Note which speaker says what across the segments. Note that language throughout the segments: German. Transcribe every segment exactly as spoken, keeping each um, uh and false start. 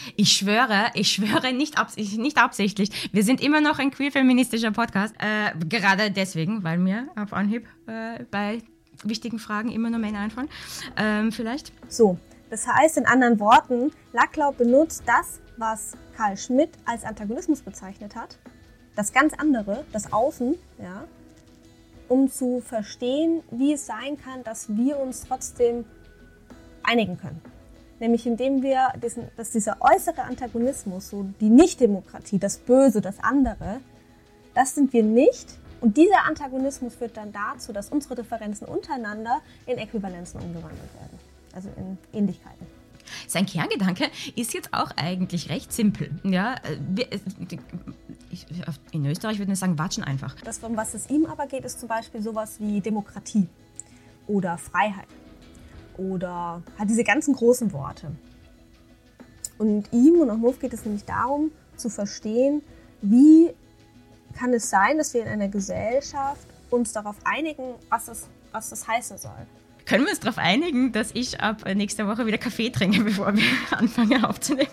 Speaker 1: Ich schwöre, ich schwöre nicht, abs- nicht absichtlich. Wir sind immer noch ein queer-feministischer Podcast. Äh, gerade deswegen, weil mir auf Anhieb äh, bei wichtigen Fragen immer nur Männer einfallen. Ähm, vielleicht?
Speaker 2: So, das heißt in anderen Worten, Lacklau benutzt das, was Carl Schmitt als Antagonismus bezeichnet hat, das ganz andere, das Außen, ja, um zu verstehen, wie es sein kann, dass wir uns trotzdem einigen können. Nämlich indem wir, diesen, dass dieser äußere Antagonismus, so die Nichtdemokratie, das Böse, das andere, das sind wir nicht. Und dieser Antagonismus führt dann dazu, dass unsere Differenzen untereinander in Äquivalenzen umgewandelt werden, also in Ähnlichkeiten.
Speaker 1: Sein Kerngedanke ist jetzt auch eigentlich recht simpel. Ja, wir, ich, in Österreich würde man sagen, watschen einfach.
Speaker 2: Das, um was es ihm aber geht, ist zum Beispiel sowas wie Demokratie oder Freiheit oder hat diese ganzen großen Worte. Und ihm und auch Muff geht es nämlich darum, zu verstehen, wie kann es sein, dass wir in einer Gesellschaft uns darauf einigen, was das, was das heißen soll.
Speaker 1: Können wir uns darauf einigen, dass ich ab nächster Woche wieder Kaffee trinke, bevor wir anfangen aufzunehmen?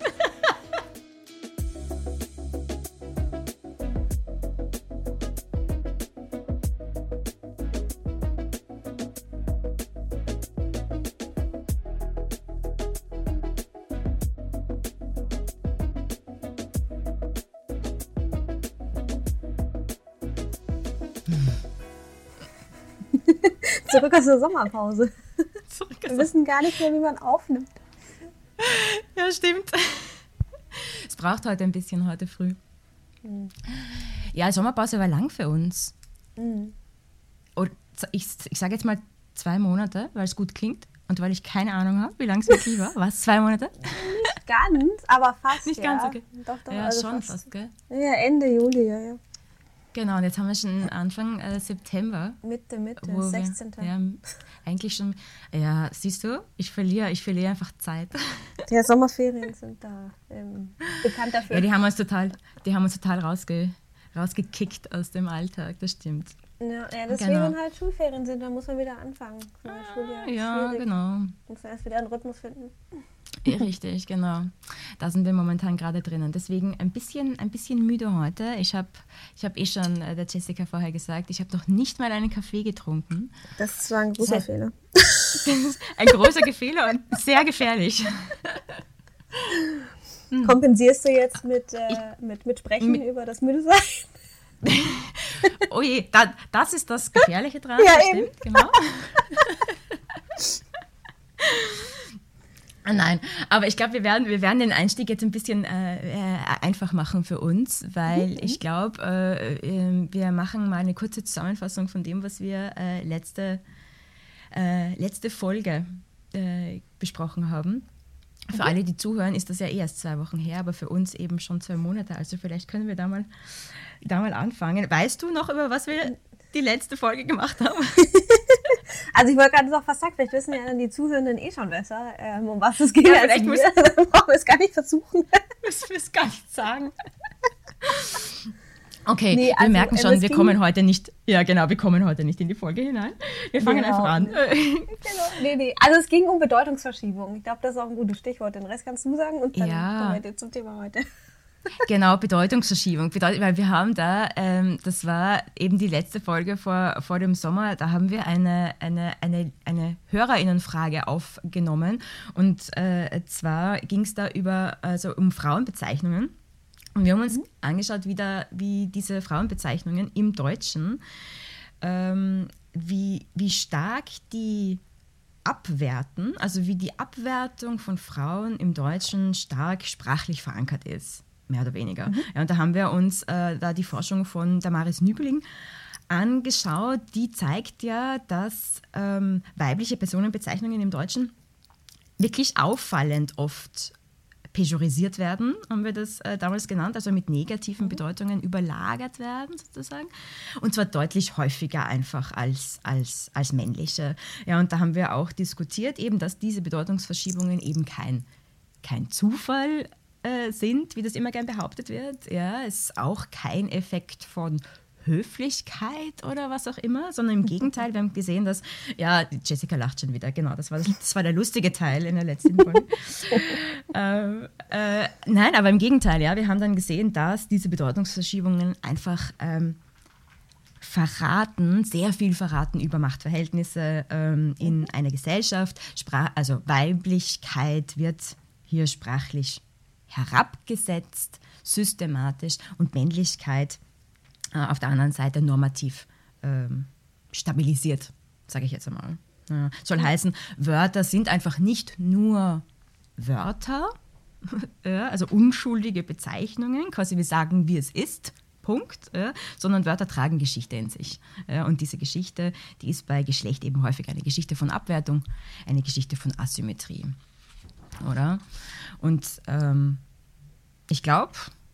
Speaker 2: Zurück aus der Sommerpause.
Speaker 1: Zurück
Speaker 2: Wir wissen gar nicht mehr, wie man aufnimmt.
Speaker 1: Ja, stimmt. Es braucht heute ein bisschen, heute früh. Mhm. Ja, Sommerpause war lang für uns. Mhm. Und ich ich sage jetzt mal zwei Monate, weil es gut klingt und weil ich keine Ahnung habe, wie lange es wirklich war. War es zwei Monate?
Speaker 2: Nicht ganz, aber fast.
Speaker 1: Nicht
Speaker 2: ja.
Speaker 1: ganz, okay.
Speaker 2: Doch, doch,
Speaker 1: ja,
Speaker 2: also
Speaker 1: schon fast,
Speaker 2: fast,
Speaker 1: gell?
Speaker 2: Ja, Ende Juli, ja, ja.
Speaker 1: Genau, und jetzt haben wir schon Anfang äh, September.
Speaker 2: Mitte, Mitte,
Speaker 1: wo
Speaker 2: sechzehnten
Speaker 1: Wir, ja, eigentlich schon, ja, siehst du, ich verliere, ich verliere einfach Zeit.
Speaker 2: Ja, Sommerferien sind da ähm, bekannt dafür.
Speaker 1: Ja, die haben uns total, die haben uns total rausge, rausgekickt aus dem Alltag, das stimmt.
Speaker 2: Ja, ja deswegen
Speaker 1: genau.
Speaker 2: halt Schulferien sind, da muss man wieder anfangen.
Speaker 1: Ah, ja, schwierig. Genau.
Speaker 2: Muss man erst wieder einen Rhythmus finden.
Speaker 1: Ja, richtig, genau. Da sind wir momentan gerade drinnen. Deswegen ein bisschen, ein bisschen müde heute. Ich habe ich hab eh schon äh, der Jessica vorher gesagt, ich habe noch nicht mal einen Kaffee getrunken.
Speaker 2: Das war ein großer das heißt, Fehler.
Speaker 1: Das ist ein großer Fehler und sehr gefährlich.
Speaker 2: Kompensierst du jetzt mit, äh, ich, mit, mit Sprechen mit, über das Müdesein?
Speaker 1: Oh je, da, das ist das Gefährliche dran.
Speaker 2: Ja,
Speaker 1: das
Speaker 2: eben.
Speaker 1: Stimmt, genau. Nein, aber ich glaube, wir werden, wir werden den Einstieg jetzt ein bisschen äh, einfach machen für uns, weil mhm. ich glaube, äh, äh, wir machen mal eine kurze Zusammenfassung von dem, was wir äh, letzte, äh, letzte Folge äh, besprochen haben. Für okay. alle, die zuhören, ist das ja erst zwei Wochen her, aber für uns eben schon zwei Monate. Also vielleicht können wir da mal, da mal anfangen. Weißt du noch, über was wir die letzte Folge gemacht haben?
Speaker 2: Also ich wollte gerade noch was sagen, vielleicht wissen ja dann die Zuhörenden eh schon besser, ähm, um was es geht.
Speaker 1: Ja, vielleicht müssen
Speaker 2: dann brauchen wir es gar nicht versuchen.
Speaker 1: Müssen wir es gar nicht sagen. Okay,
Speaker 2: nee,
Speaker 1: wir
Speaker 2: also,
Speaker 1: merken schon,
Speaker 2: äh,
Speaker 1: wir kommen heute nicht, ja genau, wir kommen heute nicht in die Folge hinein. Wir fangen
Speaker 2: genau.
Speaker 1: einfach an.
Speaker 2: Genau. Nee, nee. Also es ging um Bedeutungsverschiebung. Ich glaube, das ist auch ein gutes Stichwort. Den Rest kannst du sagen und dann
Speaker 1: ja.
Speaker 2: kommen wir zum Thema heute.
Speaker 1: Genau, Bedeutungsverschiebung. Bedeut- weil wir haben da, ähm, das war eben die letzte Folge vor, vor dem Sommer, da haben wir eine, eine, eine, eine HörerInnenfrage aufgenommen. Und äh, zwar ging es da über, also um Frauenbezeichnungen. Und wir haben uns mhm. angeschaut, wie, da, wie diese Frauenbezeichnungen im Deutschen, ähm, wie, wie stark die abwerten, also wie die Abwertung von Frauen im Deutschen stark sprachlich verankert ist. Mehr oder weniger. Mhm. Ja, und da haben wir uns äh, da die Forschung von Damaris Nübeling angeschaut. Die zeigt ja, dass ähm, weibliche Personenbezeichnungen im Deutschen wirklich auffallend oft pejorisiert werden, haben wir das äh, damals genannt, also mit negativen mhm. Bedeutungen überlagert werden sozusagen. Und zwar deutlich häufiger einfach als, als, als männliche. Ja, und da haben wir auch diskutiert, eben, dass diese Bedeutungsverschiebungen eben kein, kein Zufall sind, wie das immer gern behauptet wird. Ja, es ist auch kein Effekt von Höflichkeit oder was auch immer, sondern im Gegenteil, wir haben gesehen, dass, ja, Jessica lacht schon wieder, genau, das war, das war der lustige Teil in der letzten Folge. ähm, äh, nein, aber im Gegenteil, ja, wir haben dann gesehen, dass diese Bedeutungsverschiebungen einfach ähm, verraten, sehr viel verraten über Machtverhältnisse ähm, in einer Gesellschaft. Sprach, also Weiblichkeit wird hier sprachlich herabgesetzt, systematisch, und Männlichkeit äh, auf der anderen Seite normativ ähm, stabilisiert, sage ich jetzt einmal. Ja, soll heißen, Wörter sind einfach nicht nur Wörter, ja, also unschuldige Bezeichnungen, quasi wir sagen, wie es ist, Punkt, ja, sondern Wörter tragen Geschichte in sich. Ja, und diese Geschichte, die ist bei Geschlecht eben häufig eine Geschichte von Abwertung, eine Geschichte von Asymmetrie. Oder? Und ähm, ich glaube,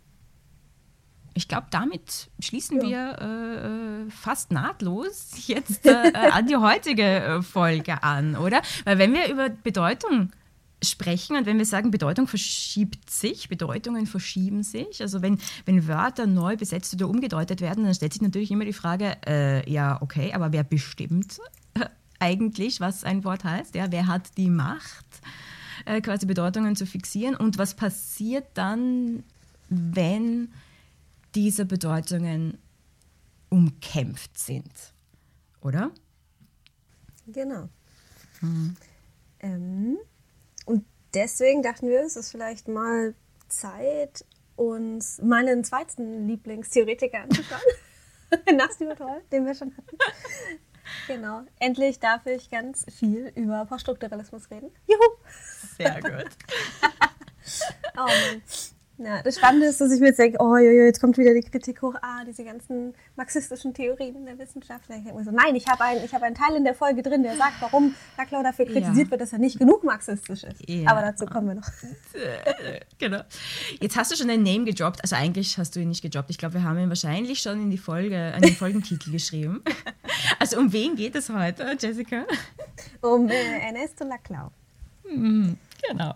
Speaker 1: ich glaube, damit schließen ja. wir äh, fast nahtlos jetzt äh, an die heutige äh, Folge an, oder? Weil wenn wir über Bedeutung sprechen und wenn wir sagen, Bedeutung verschiebt sich, Bedeutungen verschieben sich, also wenn, wenn Wörter neu besetzt oder umgedeutet werden, dann stellt sich natürlich immer die Frage, äh, ja, okay, aber wer bestimmt äh, eigentlich, was ein Wort heißt? Ja, wer hat die Macht, äh, quasi Bedeutungen zu fixieren, und was passiert dann, wenn diese Bedeutungen umkämpft sind, oder?
Speaker 2: Genau.
Speaker 1: Mhm.
Speaker 2: Ähm, und deswegen dachten wir, es ist vielleicht mal Zeit, uns meinen zweiten Lieblingstheoretiker anzuschauen. Nach Stuart Hall, den wir schon hatten. Genau. Endlich darf ich ganz viel über Poststrukturalismus reden. Juhu!
Speaker 1: Sehr gut.
Speaker 2: Oh Mann. Ja, das Spannende ist, dass ich mir jetzt denke, oh, jojo, jetzt kommt wieder die Kritik hoch, ah, diese ganzen marxistischen Theorien in der Wissenschaft. Ich denke mir so, nein, ich habe ein, ich hab einen Teil in der Folge drin, der sagt, warum Laclau dafür kritisiert ja. wird, dass er nicht genug marxistisch ist. Ja. Aber dazu kommen wir noch.
Speaker 1: Genau. Jetzt hast du schon den Name gedroppt, also eigentlich hast du ihn nicht gedroppt. Ich glaube, wir haben ihn wahrscheinlich schon in die Folge, an den Folgentitel geschrieben. Also um wen geht es heute, Jessica?
Speaker 2: Um äh, Ernesto Laclau.
Speaker 1: Mhm, genau.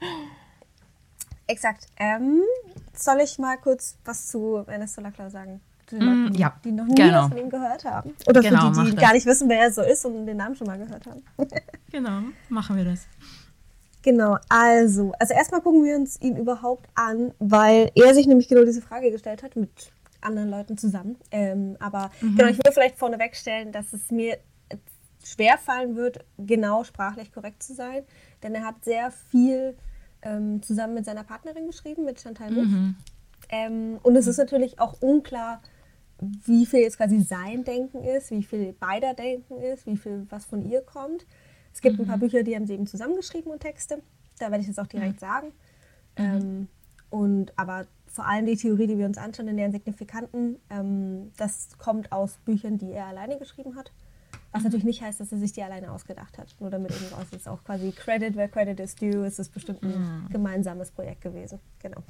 Speaker 2: Exakt. Ähm, soll ich mal kurz was zu Ernesto Laclau sagen? Zu den Leuten,
Speaker 1: mm, ja,
Speaker 2: die noch nie
Speaker 1: genau.
Speaker 2: was von ihm gehört haben. Oder
Speaker 1: genau,
Speaker 2: für die, die gar nicht wissen, wer er so ist und den Namen schon mal gehört haben.
Speaker 1: Genau, machen wir das.
Speaker 2: Genau, also, also erstmal gucken wir uns ihn überhaupt an, weil er sich nämlich genau diese Frage gestellt hat, mit anderen Leuten zusammen. Ähm, aber mhm. genau, ich will vielleicht vorneweg stellen, dass es mir schwerfallen wird, genau sprachlich korrekt zu sein, denn er hat sehr viel ähm, zusammen mit seiner Partnerin geschrieben, mit Chantal Mouffe. Mhm. Ähm, und es ist natürlich auch unklar, wie viel jetzt quasi sein Denken ist, wie viel beider Denken ist, wie viel was von ihr kommt. Es gibt mhm. ein paar Bücher, die haben sie eben zusammengeschrieben und Texte. Da werde ich jetzt auch direkt mhm. sagen. Mhm. Ähm, und aber vor allem die Theorie, die wir uns anschauen in deren Signifikanten, ähm, das kommt aus Büchern, die er alleine geschrieben hat. Was mhm. natürlich nicht heißt, dass er sich die alleine ausgedacht hat. Nur damit eben raus ist, auch quasi Credit, where Credit is due, ist es bestimmt ein mhm. gemeinsames Projekt gewesen. Genau.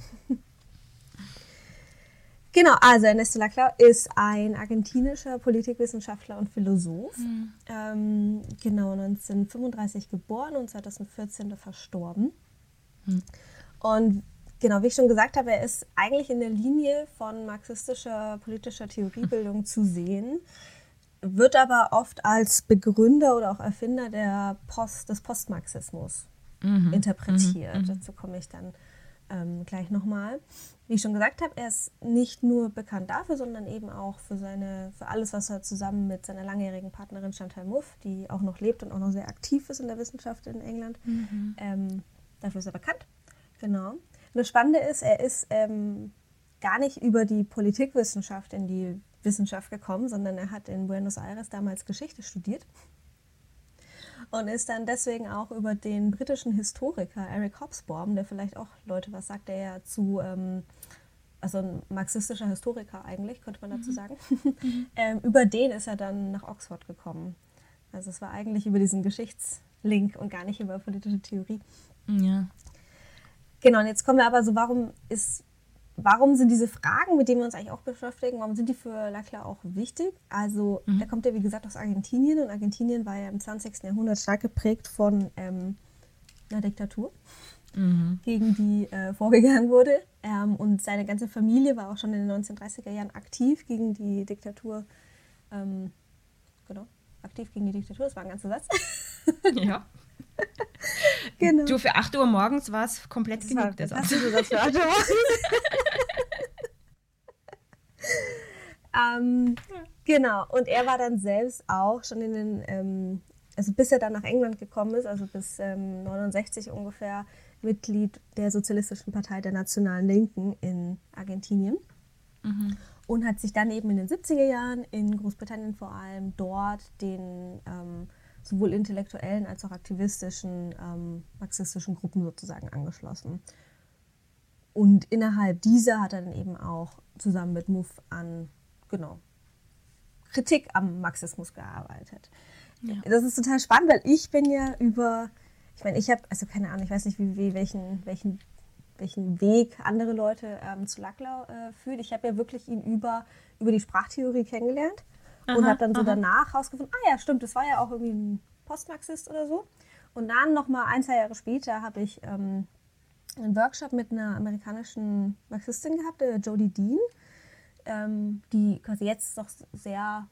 Speaker 2: Genau, also Ernesto Laclau ist ein argentinischer Politikwissenschaftler und Philosoph. Mhm. Ähm, genau, neunzehnhundertfünfunddreißig geboren und zweitausendvierzehn verstorben. Mhm. Und genau, wie ich schon gesagt habe, er ist eigentlich in der Linie von marxistischer politischer Theoriebildung mhm. zu sehen, wird aber oft als Begründer oder auch Erfinder der Post, des Postmarxismus mhm. interpretiert. Mhm. Dazu komme ich dann ähm, gleich nochmal. Wie ich schon gesagt habe, er ist nicht nur bekannt dafür, sondern eben auch für, seine, für alles, was er zusammen mit seiner langjährigen Partnerin Chantal Mouffe, die auch noch lebt und auch noch sehr aktiv ist in der Wissenschaft in England, mhm. ähm, dafür ist er bekannt. Genau. Und das Spannende ist, er ist ähm, gar nicht über die Politikwissenschaft in die Wissenschaft gekommen, sondern er hat in Buenos Aires damals Geschichte studiert und ist dann deswegen auch über den britischen Historiker Eric Hobsbawm, der vielleicht auch Leute was sagt, der ja zu, ähm, also ein marxistischer Historiker eigentlich, könnte man dazu sagen, mhm. ähm, über den ist er dann nach Oxford gekommen. Also es war eigentlich über diesen Geschichtslink und gar nicht über politische Theorie.
Speaker 1: Ja.
Speaker 2: Genau, und jetzt kommen wir aber so, warum ist Warum sind diese Fragen, mit denen wir uns eigentlich auch beschäftigen, warum sind die für Laclau auch wichtig? Also mhm. er kommt ja wie gesagt aus Argentinien und Argentinien war ja im zwanzigsten Jahrhundert stark geprägt von ähm, einer Diktatur, mhm. gegen die äh, vorgegangen wurde. Ähm, und seine ganze Familie war auch schon in den neunzehnhundertdreißiger Jahren aktiv gegen die Diktatur. Ähm, genau, aktiv gegen die Diktatur, das war ein ganzer Satz.
Speaker 1: Ja.
Speaker 2: Genau.
Speaker 1: Du, für acht Uhr morgens war es komplett genug.
Speaker 2: Das
Speaker 1: Das
Speaker 2: hast du das für acht Uhr morgens? ähm, genau, und er war dann selbst auch schon in den, ähm, also bis er dann nach England gekommen ist, also bis ähm, neunundsechzig ungefähr, Mitglied der Sozialistischen Partei der Nationalen Linken in Argentinien. Mhm. Und hat sich dann eben in den siebziger Jahren in Großbritannien vor allem dort den ähm, sowohl intellektuellen als auch aktivistischen ähm, marxistischen Gruppen sozusagen angeschlossen. Und innerhalb dieser hat er dann eben auch zusammen mit M U F an, genau, Kritik am Marxismus gearbeitet. Ja. Das ist total spannend, weil ich bin ja über, ich meine, ich habe, also keine Ahnung, ich weiß nicht, wie, wie welchen, welchen, welchen Weg andere Leute ähm, zu Laclau äh, führen. Ich habe ja wirklich ihn über, über die Sprachtheorie kennengelernt. Aha, und habe dann so aha. danach rausgefunden, ah ja, stimmt, das war ja auch irgendwie ein Postmarxist oder so. Und dann nochmal ein, zwei Jahre später habe ich ähm, einen Workshop mit einer amerikanischen Marxistin gehabt, der Jodie Dean, ähm, die quasi jetzt doch sehr,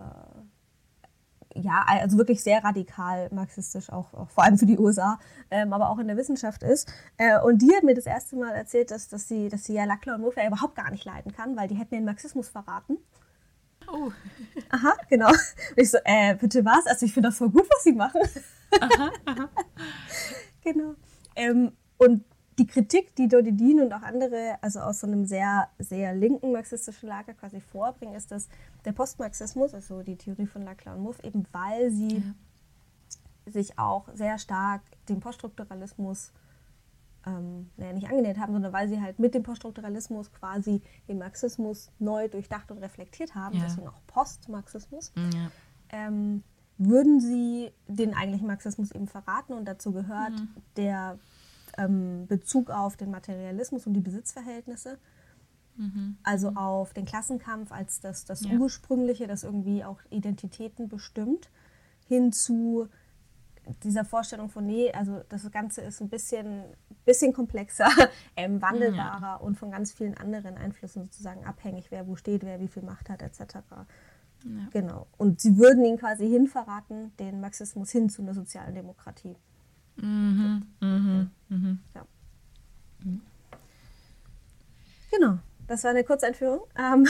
Speaker 2: äh, ja, also wirklich sehr radikal marxistisch, auch, auch vor allem für die U S A, ähm, aber auch in der Wissenschaft ist. Äh, und die hat mir das erste Mal erzählt, dass, dass sie, dass sie ja Laclau und M U F ja überhaupt gar nicht leiden kann, weil die hätten den Marxismus verraten. Oh. Aha, genau. Und ich so, äh, bitte was? Also ich finde das voll gut, was sie machen. Aha, aha. Genau. Ähm, und die Kritik, die Jodie Dean und auch andere, also aus so einem sehr, sehr linken marxistischen Lager quasi vorbringen, ist, dass der Postmarxismus, also die Theorie von Laclau und M U F, eben weil sie ja. sich auch sehr stark dem Poststrukturalismus Ähm, naja, nicht angenähert haben, sondern weil sie halt mit dem Poststrukturalismus quasi den Marxismus neu durchdacht und reflektiert haben, ja. deswegen auch Postmarxismus, ja. ähm, würden sie den eigentlichen Marxismus eben verraten und dazu gehört mhm. der ähm, Bezug auf den Materialismus und die Besitzverhältnisse, mhm. also mhm. auf den Klassenkampf als das, das ja. Ursprüngliche, das irgendwie auch Identitäten bestimmt, hin zu dieser Vorstellung von, nee, also das Ganze ist ein bisschen, bisschen komplexer, ähm, wandelbarer ja. und von ganz vielen anderen Einflüssen sozusagen abhängig, wer wo steht, wer wie viel Macht hat, et cetera. Ja. Genau. Und sie würden ihn quasi hinverraten, den Marxismus hin zu einer sozialen Demokratie. Mhm. Mhm. Ja. Mhm. Ja. Mhm. Genau. Das war eine Kurzeinführung. Ähm.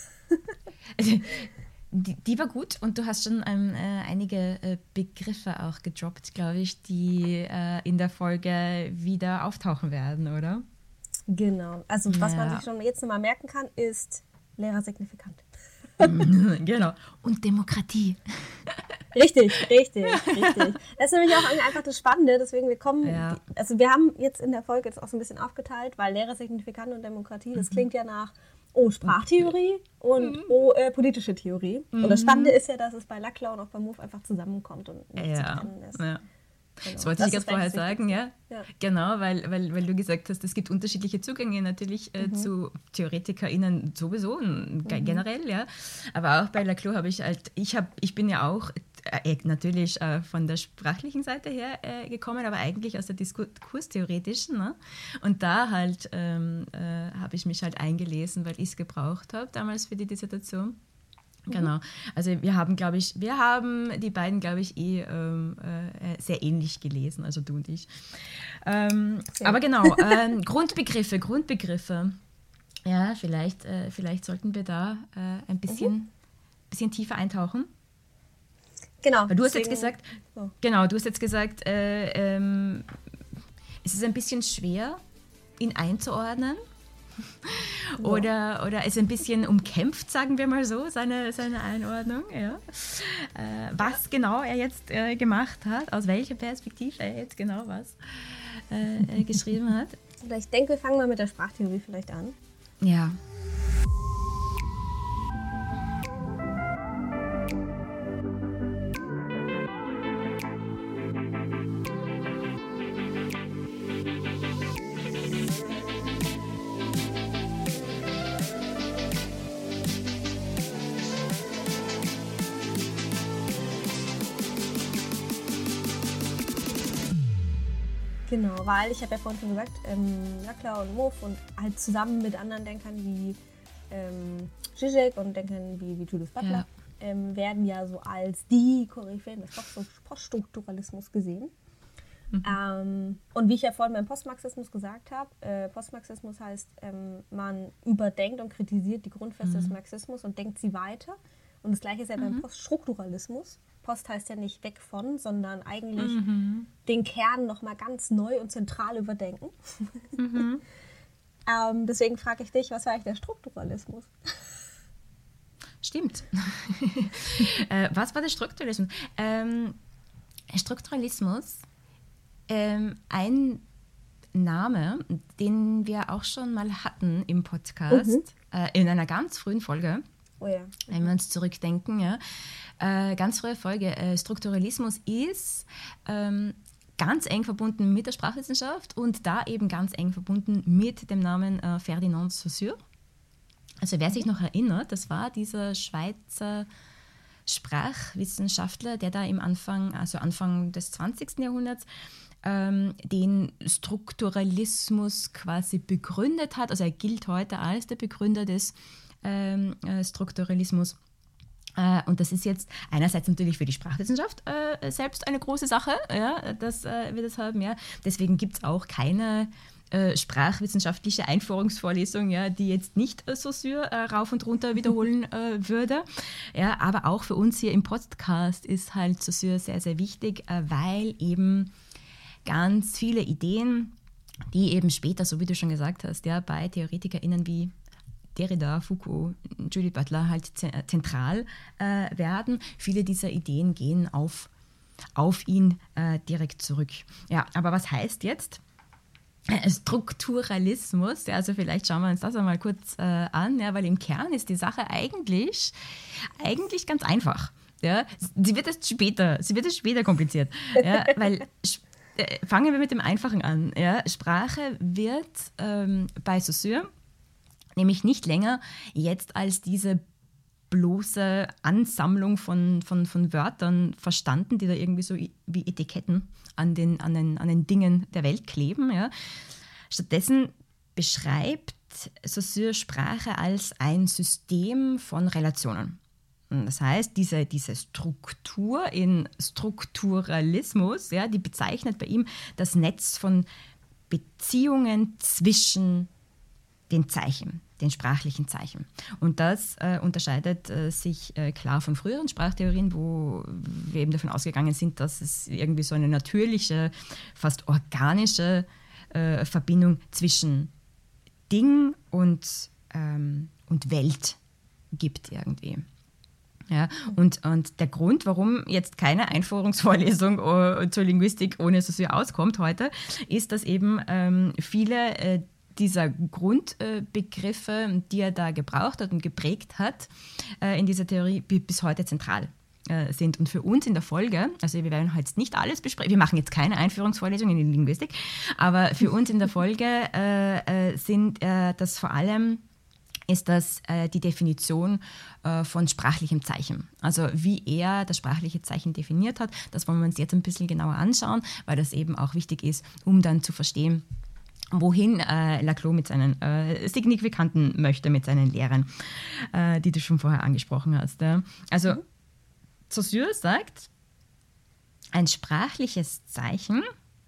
Speaker 1: Die, die war gut und du hast schon ähm, äh, einige äh, Begriffe auch gedroppt, glaube ich, die äh, in der Folge wieder auftauchen werden, oder?
Speaker 2: Genau. Also was ja. man sich schon jetzt nochmal merken kann, ist Lehrer signifikant.
Speaker 1: Genau. Und Demokratie.
Speaker 2: Richtig, richtig, richtig. Das ist nämlich auch einfach das Spannende, deswegen wir kommen, ja. also wir haben jetzt in der Folge jetzt auch so ein bisschen aufgeteilt, weil Lehrer signifikant und Demokratie, das mhm. klingt ja nach oh, Sprachtheorie und mhm. oh, äh, politische Theorie. Mhm. Und das Spannende ist ja, dass es bei Laclau und auch bei M U F einfach zusammenkommt und nicht ja. zu trennen ist. Ja.
Speaker 1: Genau. Das wollte das ich gerade vorher sagen, ja. ja. Genau, weil, weil, weil du gesagt hast, es gibt unterschiedliche Zugänge natürlich äh, mhm. zu TheoretikerInnen sowieso, mhm. generell, ja. Aber auch bei Laclau habe ich halt, ich, hab, ich bin ja auch äh, natürlich äh, von der sprachlichen Seite her äh, gekommen, aber eigentlich aus der diskurstheoretischen. Ne? Und da halt ähm, äh, habe ich mich halt eingelesen, weil ich es gebraucht habe damals für die Dissertation. Genau, also wir haben, glaube ich, wir haben die beiden, glaube ich, eh ähm, äh, sehr ähnlich gelesen, also du und ich. Ähm, aber genau, ähm, Grundbegriffe, Grundbegriffe. Ja, vielleicht, äh, vielleicht sollten wir da äh, ein bisschen, mhm. bisschen tiefer eintauchen.
Speaker 2: Genau.
Speaker 1: Weil du hast jetzt gesagt, oh. genau, du hast jetzt gesagt, äh, ähm, es ist ein bisschen schwer, ihn einzuordnen. Oder, oder ist ein bisschen umkämpft, sagen wir mal so, seine, seine Einordnung. Ja. Äh, was ja. genau er jetzt äh, gemacht hat, aus welcher Perspektive er jetzt genau was äh, geschrieben hat.
Speaker 2: Ich denke, wir fangen mal mit der Sprachtheorie vielleicht an.
Speaker 1: Ja.
Speaker 2: Genau, weil ich habe ja vorhin schon gesagt, ähm, Laclau und Moff und halt zusammen mit anderen Denkern wie ähm, Zizek und Denkern wie, wie Judith Butler ja. ähm, werden ja so als die Koryphäen des Poststrukturalismus gesehen. Mhm. Ähm, und wie ich ja vorhin beim Postmarxismus gesagt habe, äh, Postmarxismus heißt, ähm, man überdenkt und kritisiert die Grundfeste mhm. des Marxismus und denkt sie weiter. Und das Gleiche ist ja mhm. beim Poststrukturalismus. Post heißt ja nicht weg von, sondern eigentlich mhm. den Kern nochmal ganz neu und zentral überdenken. Mhm. ähm, deswegen frage ich dich, was war eigentlich der Strukturalismus?
Speaker 1: Stimmt. äh, was war der Strukturalismus? Ähm, Strukturalismus, ähm, ein Name, den wir auch schon mal hatten im Podcast, mhm. äh, in einer ganz frühen Folge.
Speaker 2: Oh ja.
Speaker 1: Wenn wir uns zurückdenken, ja. Äh, ganz frühe Folge. Äh, Strukturalismus ist ähm, ganz eng verbunden mit der Sprachwissenschaft und da eben ganz eng verbunden mit dem Namen äh, Ferdinand Saussure. Also wer sich noch erinnert, das war dieser Schweizer Sprachwissenschaftler, der da im Anfang, also Anfang des zwanzigsten Jahrhunderts, ähm, den Strukturalismus quasi begründet hat. Also er gilt heute als der Begründer des Ähm, äh, Strukturalismus. Äh, und das ist jetzt einerseits natürlich für die Sprachwissenschaft äh, selbst eine große Sache, ja, dass äh, wir das haben. Ja. Deswegen gibt es auch keine äh, sprachwissenschaftliche Einführungsvorlesung, ja, die jetzt nicht äh, Saussure äh, rauf und runter wiederholen äh, würde. Ja, aber auch für uns hier im Podcast ist halt Saussure sehr, sehr wichtig, äh, weil eben ganz viele Ideen, die eben später, so wie du schon gesagt hast, ja, bei TheoretikerInnen wie Derrida, Foucault, Judith Butler halt zentral äh, werden. Viele dieser Ideen gehen auf, auf ihn äh, direkt zurück. Ja, aber was heißt jetzt Strukturalismus? Ja, also vielleicht schauen wir uns das einmal kurz äh, an, ja, weil im Kern ist die Sache eigentlich, eigentlich ganz einfach. Ja. Sie wird erst später, sie wird erst später kompliziert, ja, weil äh, fangen wir mit dem Einfachen an. Ja. Sprache wird ähm, bei Saussure nämlich nicht länger jetzt als diese bloße Ansammlung von, von, von Wörtern verstanden, die da irgendwie so wie Etiketten an den, an den, an den Dingen der Welt kleben. Ja. Stattdessen beschreibt Saussure Sprache als ein System von Relationen. Das heißt, diese, diese Struktur in Strukturalismus, ja, die bezeichnet bei ihm das Netz von Beziehungen zwischen den Zeichen, den sprachlichen Zeichen. Und das äh, unterscheidet äh, sich äh, klar von früheren Sprachtheorien, wo wir eben davon ausgegangen sind, dass es irgendwie so eine natürliche, fast organische äh, Verbindung zwischen Ding und, ähm, und Welt gibt irgendwie. Ja, und, und der Grund, warum jetzt keine Einführungsvorlesung uh, zur Linguistik ohne Saussure auskommt heute, ist, dass eben ähm, viele äh, dieser Grundbegriffe, die er da gebraucht hat und geprägt hat, in dieser Theorie bis heute zentral sind. Und für uns in der Folge, also wir werden heute nicht alles besprechen, wir machen jetzt keine Einführungsvorlesung in die Linguistik, aber für uns in der Folge äh, sind äh, das vor allem ist das äh, die Definition äh, von sprachlichem Zeichen. Also wie er das sprachliche Zeichen definiert hat, das wollen wir uns jetzt ein bisschen genauer anschauen, weil das eben auch wichtig ist, um dann zu verstehen, wohin äh, Laclau mit seinen äh, Signifikanten möchte, mit seinen Lehren, äh, die du schon vorher angesprochen hast. Ja. Also mhm. Saussure sagt, ein sprachliches Zeichen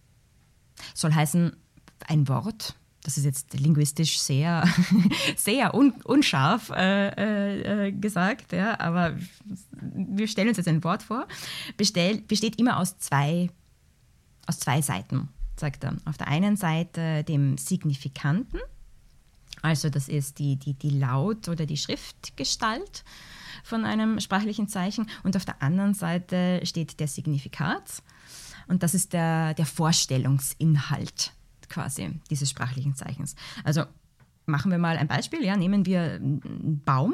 Speaker 1: soll heißen, ein Wort, das ist jetzt linguistisch sehr, sehr un, unscharf äh, äh, gesagt, ja, aber wir stellen uns jetzt ein Wort vor, bestell, besteht immer aus zwei, aus zwei Seiten, sagt er. Auf der einen Seite dem Signifikanten, also das ist die, die, die Laut- oder die Schriftgestalt von einem sprachlichen Zeichen, und auf der anderen Seite steht der Signifikat, und das ist der, der Vorstellungsinhalt quasi dieses sprachlichen Zeichens. Also machen wir mal ein Beispiel, ja, nehmen wir einen Baum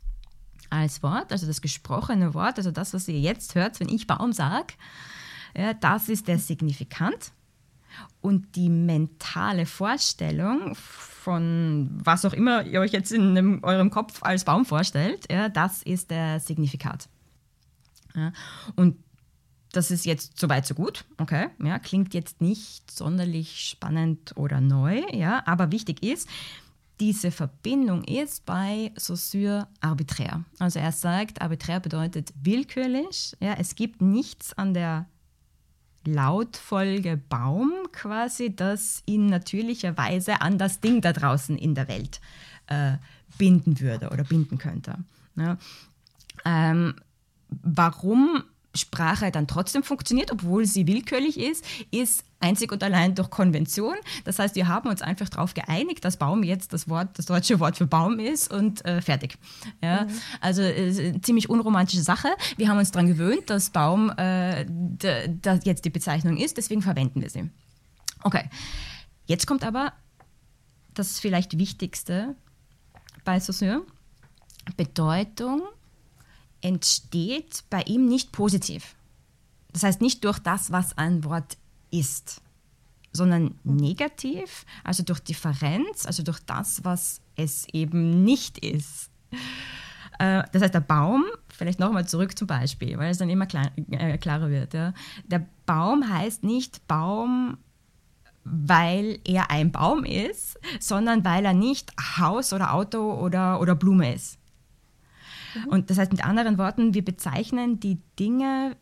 Speaker 1: als Wort, also das gesprochene Wort, also das, was ihr jetzt hört, wenn ich Baum sage, ja, das ist der Signifikant. Und die mentale Vorstellung von was auch immer ihr euch jetzt in einem, eurem Kopf als Baum vorstellt, ja, das ist der Signifikat. Ja, und das ist jetzt soweit so gut, okay, ja, klingt jetzt nicht sonderlich spannend oder neu, ja, aber wichtig ist, diese Verbindung ist bei Saussure arbiträr. Also er sagt, arbiträr bedeutet willkürlich, ja, es gibt nichts an der Lautfolge Baum quasi, das in natürlicher Weise an das Ding da draußen in der Welt äh, binden würde oder binden könnte. Ja. Ähm, warum Sprache dann trotzdem funktioniert, obwohl sie willkürlich ist, ist einzig und allein durch Konvention. Das heißt, wir haben uns einfach darauf geeinigt, dass Baum jetzt das Wort, das deutsche Wort für Baum ist und äh, fertig. Ja? Mhm. Also äh, eine ziemlich unromantische Sache. Wir haben uns daran gewöhnt, dass Baum äh, d- d- jetzt die Bezeichnung ist, deswegen verwenden wir sie. Okay, jetzt kommt aber das vielleicht Wichtigste bei Saussure. Bedeutung entsteht bei ihm nicht positiv. Das heißt nicht durch das, was ein Wort ist, sondern negativ, also durch Differenz, also durch das, was es eben nicht ist. Äh, das heißt, der Baum, vielleicht nochmal zurück zum Beispiel, weil es dann immer klar, äh, klarer wird. Ja. Der Baum heißt nicht Baum, weil er ein Baum ist, sondern weil er nicht Haus oder Auto oder, oder Blume ist. Und das heißt mit anderen Worten, wir bezeichnen die Dinge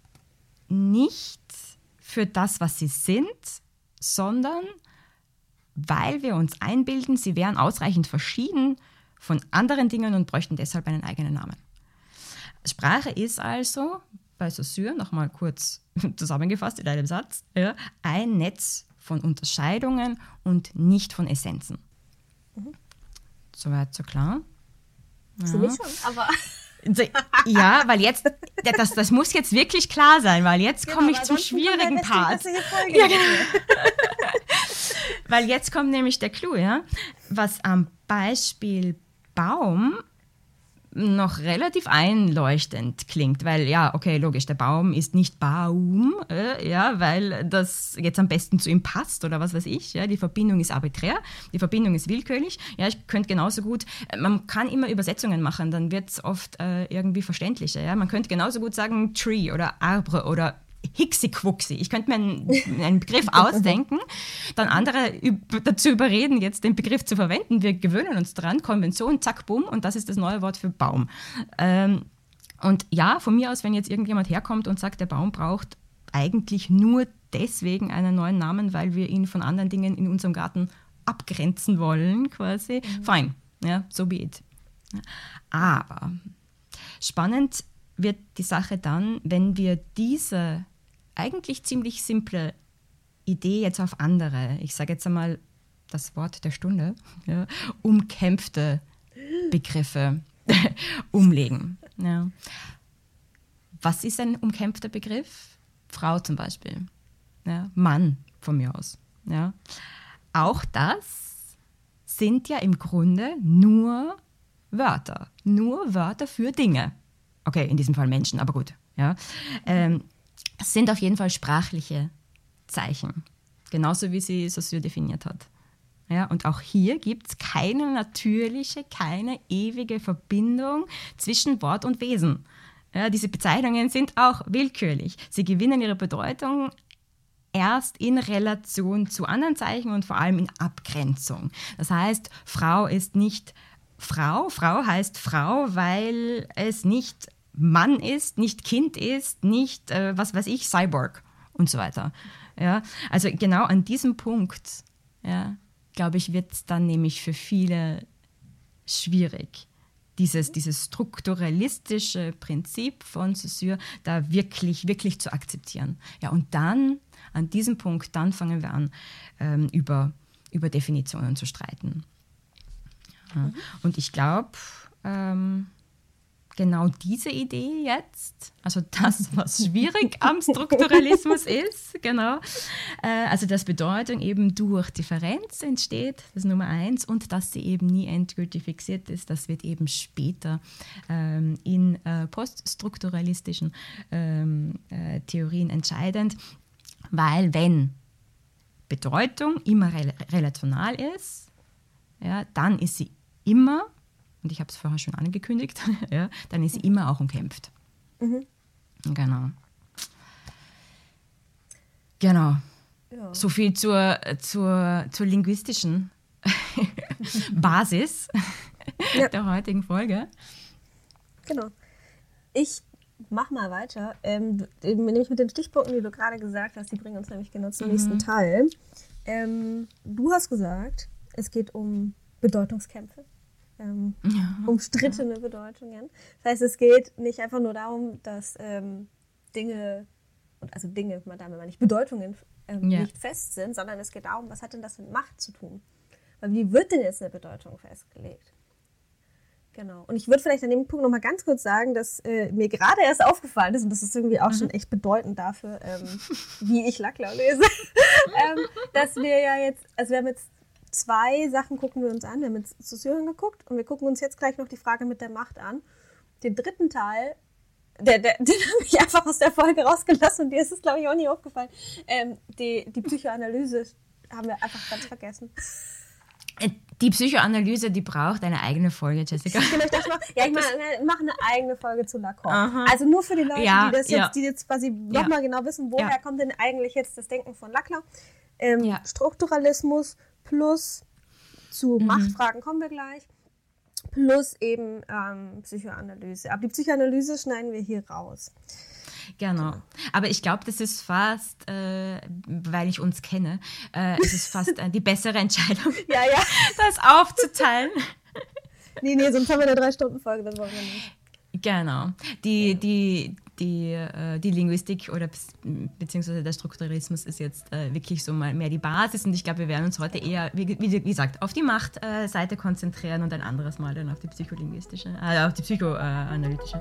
Speaker 1: nicht für das, was sie sind, sondern weil wir uns einbilden, sie wären ausreichend verschieden von anderen Dingen und bräuchten deshalb einen eigenen Namen. Sprache ist also, bei Saussure, nochmal kurz zusammengefasst in einem Satz, ja, ein Netz von Unterscheidungen und nicht von Essenzen. Mhm. Soweit so klar.
Speaker 2: Für mich schon, aber...
Speaker 1: Ja, weil jetzt, das, das muss jetzt wirklich klar sein, weil jetzt
Speaker 2: genau,
Speaker 1: komme ich zum schwierigen Part.
Speaker 2: Folge ja, genau.
Speaker 1: Weil jetzt kommt nämlich der Clou, ja, was am Beispiel Baum noch relativ einleuchtend klingt, weil ja, okay, logisch, der Baum ist nicht Baum, äh, ja, weil das jetzt am besten zu ihm passt oder was weiß ich, ja, die Verbindung ist arbiträr, die Verbindung ist willkürlich, ja, ich könnte genauso gut, man kann immer Übersetzungen machen, dann wird es oft äh, irgendwie verständlicher, ja, man könnte genauso gut sagen Tree oder Arbre oder Hixiquuxi. Ich könnte mir einen, einen Begriff ausdenken, dann andere üb- dazu überreden, jetzt den Begriff zu verwenden. Wir gewöhnen uns dran, Konvention, zack, bumm, und das ist das neue Wort für Baum. Ähm, und ja, von mir aus, wenn jetzt irgendjemand herkommt und sagt, der Baum braucht eigentlich nur deswegen einen neuen Namen, weil wir ihn von anderen Dingen in unserem Garten abgrenzen wollen, quasi, mhm. Fine, ja, so be it. Aber spannend wird die Sache dann, wenn wir diese eigentlich ziemlich simple Idee jetzt auf andere, ich sage jetzt einmal das Wort der Stunde, ja, umkämpfte Begriffe umlegen. Ja. Was ist ein umkämpfter Begriff? Frau zum Beispiel, ja, Mann von mir aus. Ja. Auch das sind ja im Grunde nur Wörter, nur Wörter für Dinge. Okay, in diesem Fall Menschen, aber gut. Ja. Ähm, es sind auf jeden Fall sprachliche Zeichen, genauso wie sie Saussure definiert hat. Ja, und auch hier gibt es keine natürliche, keine ewige Verbindung zwischen Wort und Wesen. Ja, diese Bezeichnungen sind auch willkürlich. Sie gewinnen ihre Bedeutung erst in Relation zu anderen Zeichen und vor allem in Abgrenzung. Das heißt, Frau ist nicht Frau, Frau heißt Frau, weil es nicht Mann ist, nicht Kind ist, nicht, äh, was weiß ich, Cyborg und so weiter. Ja, also genau an diesem Punkt, ja, glaube ich, wird es dann nämlich für viele schwierig, dieses, dieses strukturalistische Prinzip von Saussure da wirklich, wirklich zu akzeptieren. Ja, und dann, an diesem Punkt, dann fangen wir an, ähm, über, über Definitionen zu streiten. Ja. Mhm. Und ich glaube, ähm, genau diese Idee jetzt, also das, was schwierig am Strukturalismus ist, genau, äh, also dass Bedeutung eben durch Differenz entsteht, das ist Nummer eins, und dass sie eben nie endgültig fixiert ist, das wird eben später ähm, in äh, poststrukturalistischen ähm, äh, Theorien entscheidend, weil wenn Bedeutung immer rel- relational ist, ja, dann ist sie immer, und ich habe es vorher schon angekündigt, ja, dann ist sie immer auch umkämpft. Mhm. Genau. Genau.
Speaker 2: Ja.
Speaker 1: So viel zur, zur, zur linguistischen Basis
Speaker 2: Ja.
Speaker 1: der heutigen Folge.
Speaker 2: Genau. Ich mach mal weiter. Ähm, du- nämlich mit den Stichpunkten, die du gerade gesagt hast, die bringen uns nämlich genau zum nächsten Teil. Ähm, du hast gesagt, es geht um Bedeutungskämpfe. Ähm,
Speaker 1: Ja.
Speaker 2: umstrittene Bedeutungen. Das heißt, es geht nicht einfach nur darum, dass ähm, Dinge, und also Dinge, man damit meine ich Bedeutungen ähm,
Speaker 1: Ja.
Speaker 2: nicht fest sind, sondern es geht darum, was hat denn das mit Macht zu tun? Weil wie wird denn jetzt eine Bedeutung festgelegt? Genau. Und ich würde vielleicht an dem Punkt noch mal ganz kurz sagen, dass äh, mir gerade erst aufgefallen ist, und das ist irgendwie auch schon echt bedeutend dafür, ähm, wie ich Laclau lese, ähm, dass wir ja jetzt, also wir haben jetzt zwei Sachen gucken wir uns an. Wir haben jetzt zu Syrien geguckt und wir gucken uns jetzt gleich noch die Frage mit der Macht an. Den dritten Teil, der, der, den habe ich einfach aus der Folge rausgelassen und dir ist es, glaube ich, auch nie aufgefallen. Ähm, die, die Psychoanalyse haben wir einfach ganz vergessen.
Speaker 1: Die Psychoanalyse, die braucht eine eigene Folge, Jessica.
Speaker 2: Genau, ich dachte mal, ja, ich mache mach eine eigene Folge zu Lacan.
Speaker 1: Aha.
Speaker 2: Also nur für die Leute,
Speaker 1: Ja,
Speaker 2: die das
Speaker 1: ja.
Speaker 2: jetzt, die jetzt quasi
Speaker 1: Ja.
Speaker 2: nochmal genau wissen, woher
Speaker 1: Ja.
Speaker 2: kommt denn eigentlich jetzt das Denken von Lacan. Ähm,
Speaker 1: Ja.
Speaker 2: Strukturalismus plus zu Machtfragen kommen wir gleich, plus eben ähm, Psychoanalyse. Aber die Psychoanalyse schneiden wir hier raus.
Speaker 1: Genau. Aber ich glaube, das ist fast, äh, weil ich uns kenne, äh, es ist fast äh, die bessere Entscheidung,
Speaker 2: Ja, ja.
Speaker 1: das aufzuteilen.
Speaker 2: Nee, nee, sonst haben wir eine drei-Stunden-Folge, das wollen wir nicht.
Speaker 1: Genau. Die, die, die, äh, die Linguistik oder bes- beziehungsweise der Strukturalismus ist jetzt äh, wirklich so mal mehr die Basis und ich glaube, wir werden uns heute eher, wie, wie gesagt, auf die Machtseite äh, konzentrieren und ein anderes Mal dann auf die psycholinguistische, äh, auf die psychoanalytische.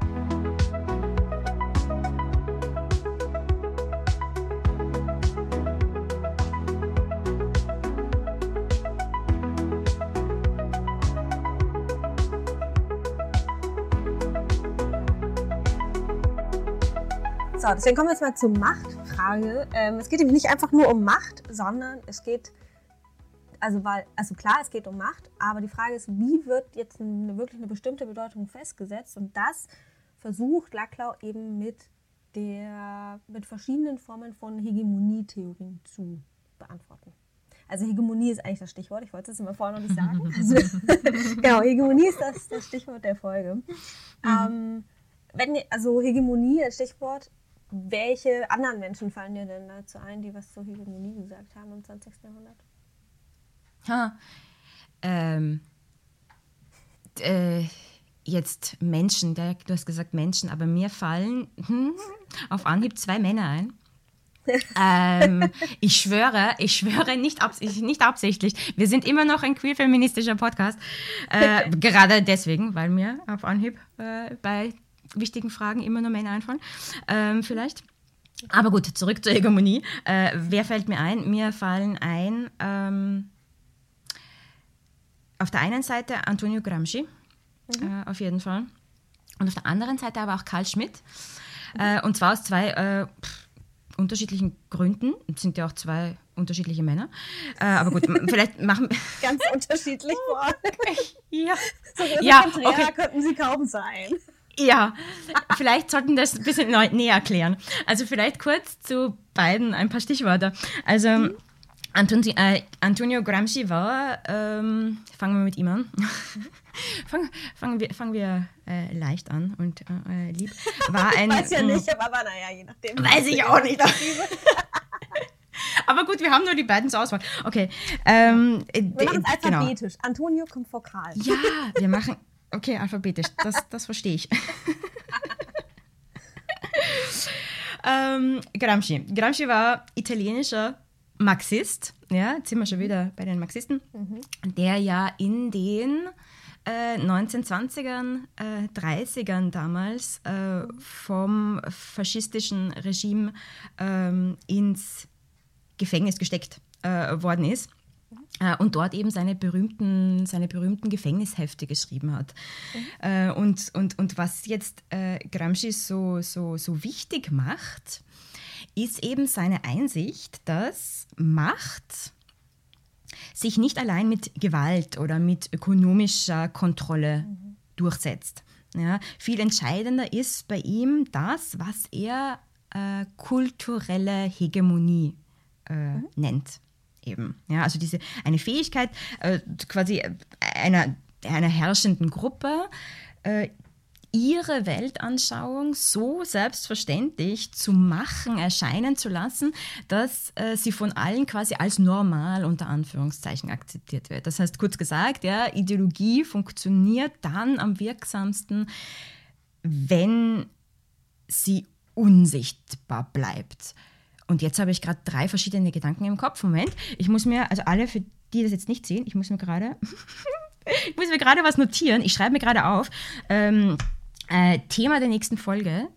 Speaker 2: So, deswegen kommen wir jetzt mal zur Machtfrage. Ähm, es geht nämlich nicht einfach nur um Macht, sondern es geht, also weil, also klar, es geht um Macht, aber die Frage ist, wie wird jetzt eine, wirklich eine bestimmte Bedeutung festgesetzt? Und das versucht Laclau eben mit der, mit verschiedenen Formen von Hegemonietheorien zu beantworten. Also Hegemonie ist eigentlich das Stichwort, ich wollte es immer vorher noch nicht sagen. Also, genau, Hegemonie ist das, das Stichwort der Folge. Mhm. Ähm, wenn, also Hegemonie als Stichwort, welche anderen Menschen fallen dir denn dazu ein, die was zur Hegemonie gesagt haben im zwanzigsten Jahrhundert?
Speaker 1: Ha. Ähm, äh, jetzt Menschen, der, du hast gesagt Menschen, aber mir fallen hm, auf Anhieb zwei Männer ein. ähm, ich schwöre, ich schwöre nicht, abs- nicht absichtlich. Wir sind immer noch ein queer-feministischer Podcast. Äh, gerade deswegen, weil mir auf Anhieb äh, bei wichtigen Fragen immer nur Männer einfallen. Ähm, vielleicht. Aber gut, zurück zur Hegemonie. Äh, wer fällt mir ein? Mir fallen ein ähm, auf der einen Seite Antonio Gramsci, mhm. äh, auf jeden Fall. Und auf der anderen Seite aber auch Carl Schmitt. Mhm. Äh, und zwar aus zwei äh, pff, unterschiedlichen Gründen. Es sind ja auch zwei unterschiedliche Männer. Äh, aber gut, vielleicht machen wir...
Speaker 2: Ganz unterschiedlich vor allem.
Speaker 1: Ja,
Speaker 2: So große
Speaker 1: ja
Speaker 2: Konträre
Speaker 1: okay.
Speaker 2: könnten sie kaum sein.
Speaker 1: Ja, vielleicht sollten wir das ein bisschen neu, näher erklären. Also vielleicht kurz zu beiden ein paar Stichworte. Also mhm. Antonio, äh, Antonio Gramsci war, ähm, fangen wir mit ihm an, Fang, fangen wir, fangen wir äh, leicht an und äh, lieb. War ein,
Speaker 2: weiß ja nicht, aber naja, je nachdem.
Speaker 1: Weiß ich auch nicht. Aber gut, wir haben nur die beiden zur Auswahl. Okay. Ähm,
Speaker 2: wir machen es
Speaker 1: genau.
Speaker 2: alphabetisch. Antonio kommt vor Karl.
Speaker 1: Ja, wir machen... Okay, alphabetisch, das, das verstehe ich. ähm, Gramsci. Gramsci war italienischer Marxist, ja, jetzt sind wir schon wieder bei den Marxisten, mhm. der ja in den äh, neunzehnhundertzwanzigern, äh, dreißigern damals äh, vom faschistischen Regime ähm, ins Gefängnis gesteckt äh, worden ist. Und dort eben seine berühmten, seine berühmten Gefängnishefte geschrieben hat. Mhm. Äh, und, und, und was jetzt äh, Gramsci so, so, so wichtig macht, ist eben seine Einsicht, dass Macht sich nicht allein mit Gewalt oder mit ökonomischer Kontrolle mhm. durchsetzt. Ja, viel entscheidender ist bei ihm das, was er äh, kulturelle Hegemonie äh, mhm. nennt. Eben. Ja, also diese, eine Fähigkeit äh, quasi einer, einer herrschenden Gruppe, äh, ihre Weltanschauung so selbstverständlich zu machen, erscheinen zu lassen, dass äh, sie von allen quasi als normal unter Anführungszeichen akzeptiert wird. Das heißt, kurz gesagt, ja, Ideologie funktioniert dann am wirksamsten, wenn sie unsichtbar bleibt. Und jetzt habe ich gerade drei verschiedene Gedanken im Kopf. Moment, ich muss mir, also alle, für die das jetzt nicht sehen, ich muss mir gerade, ich muss mir gerade was notieren. Ich schreibe mir gerade auf. Ähm, äh, Thema der nächsten Folge.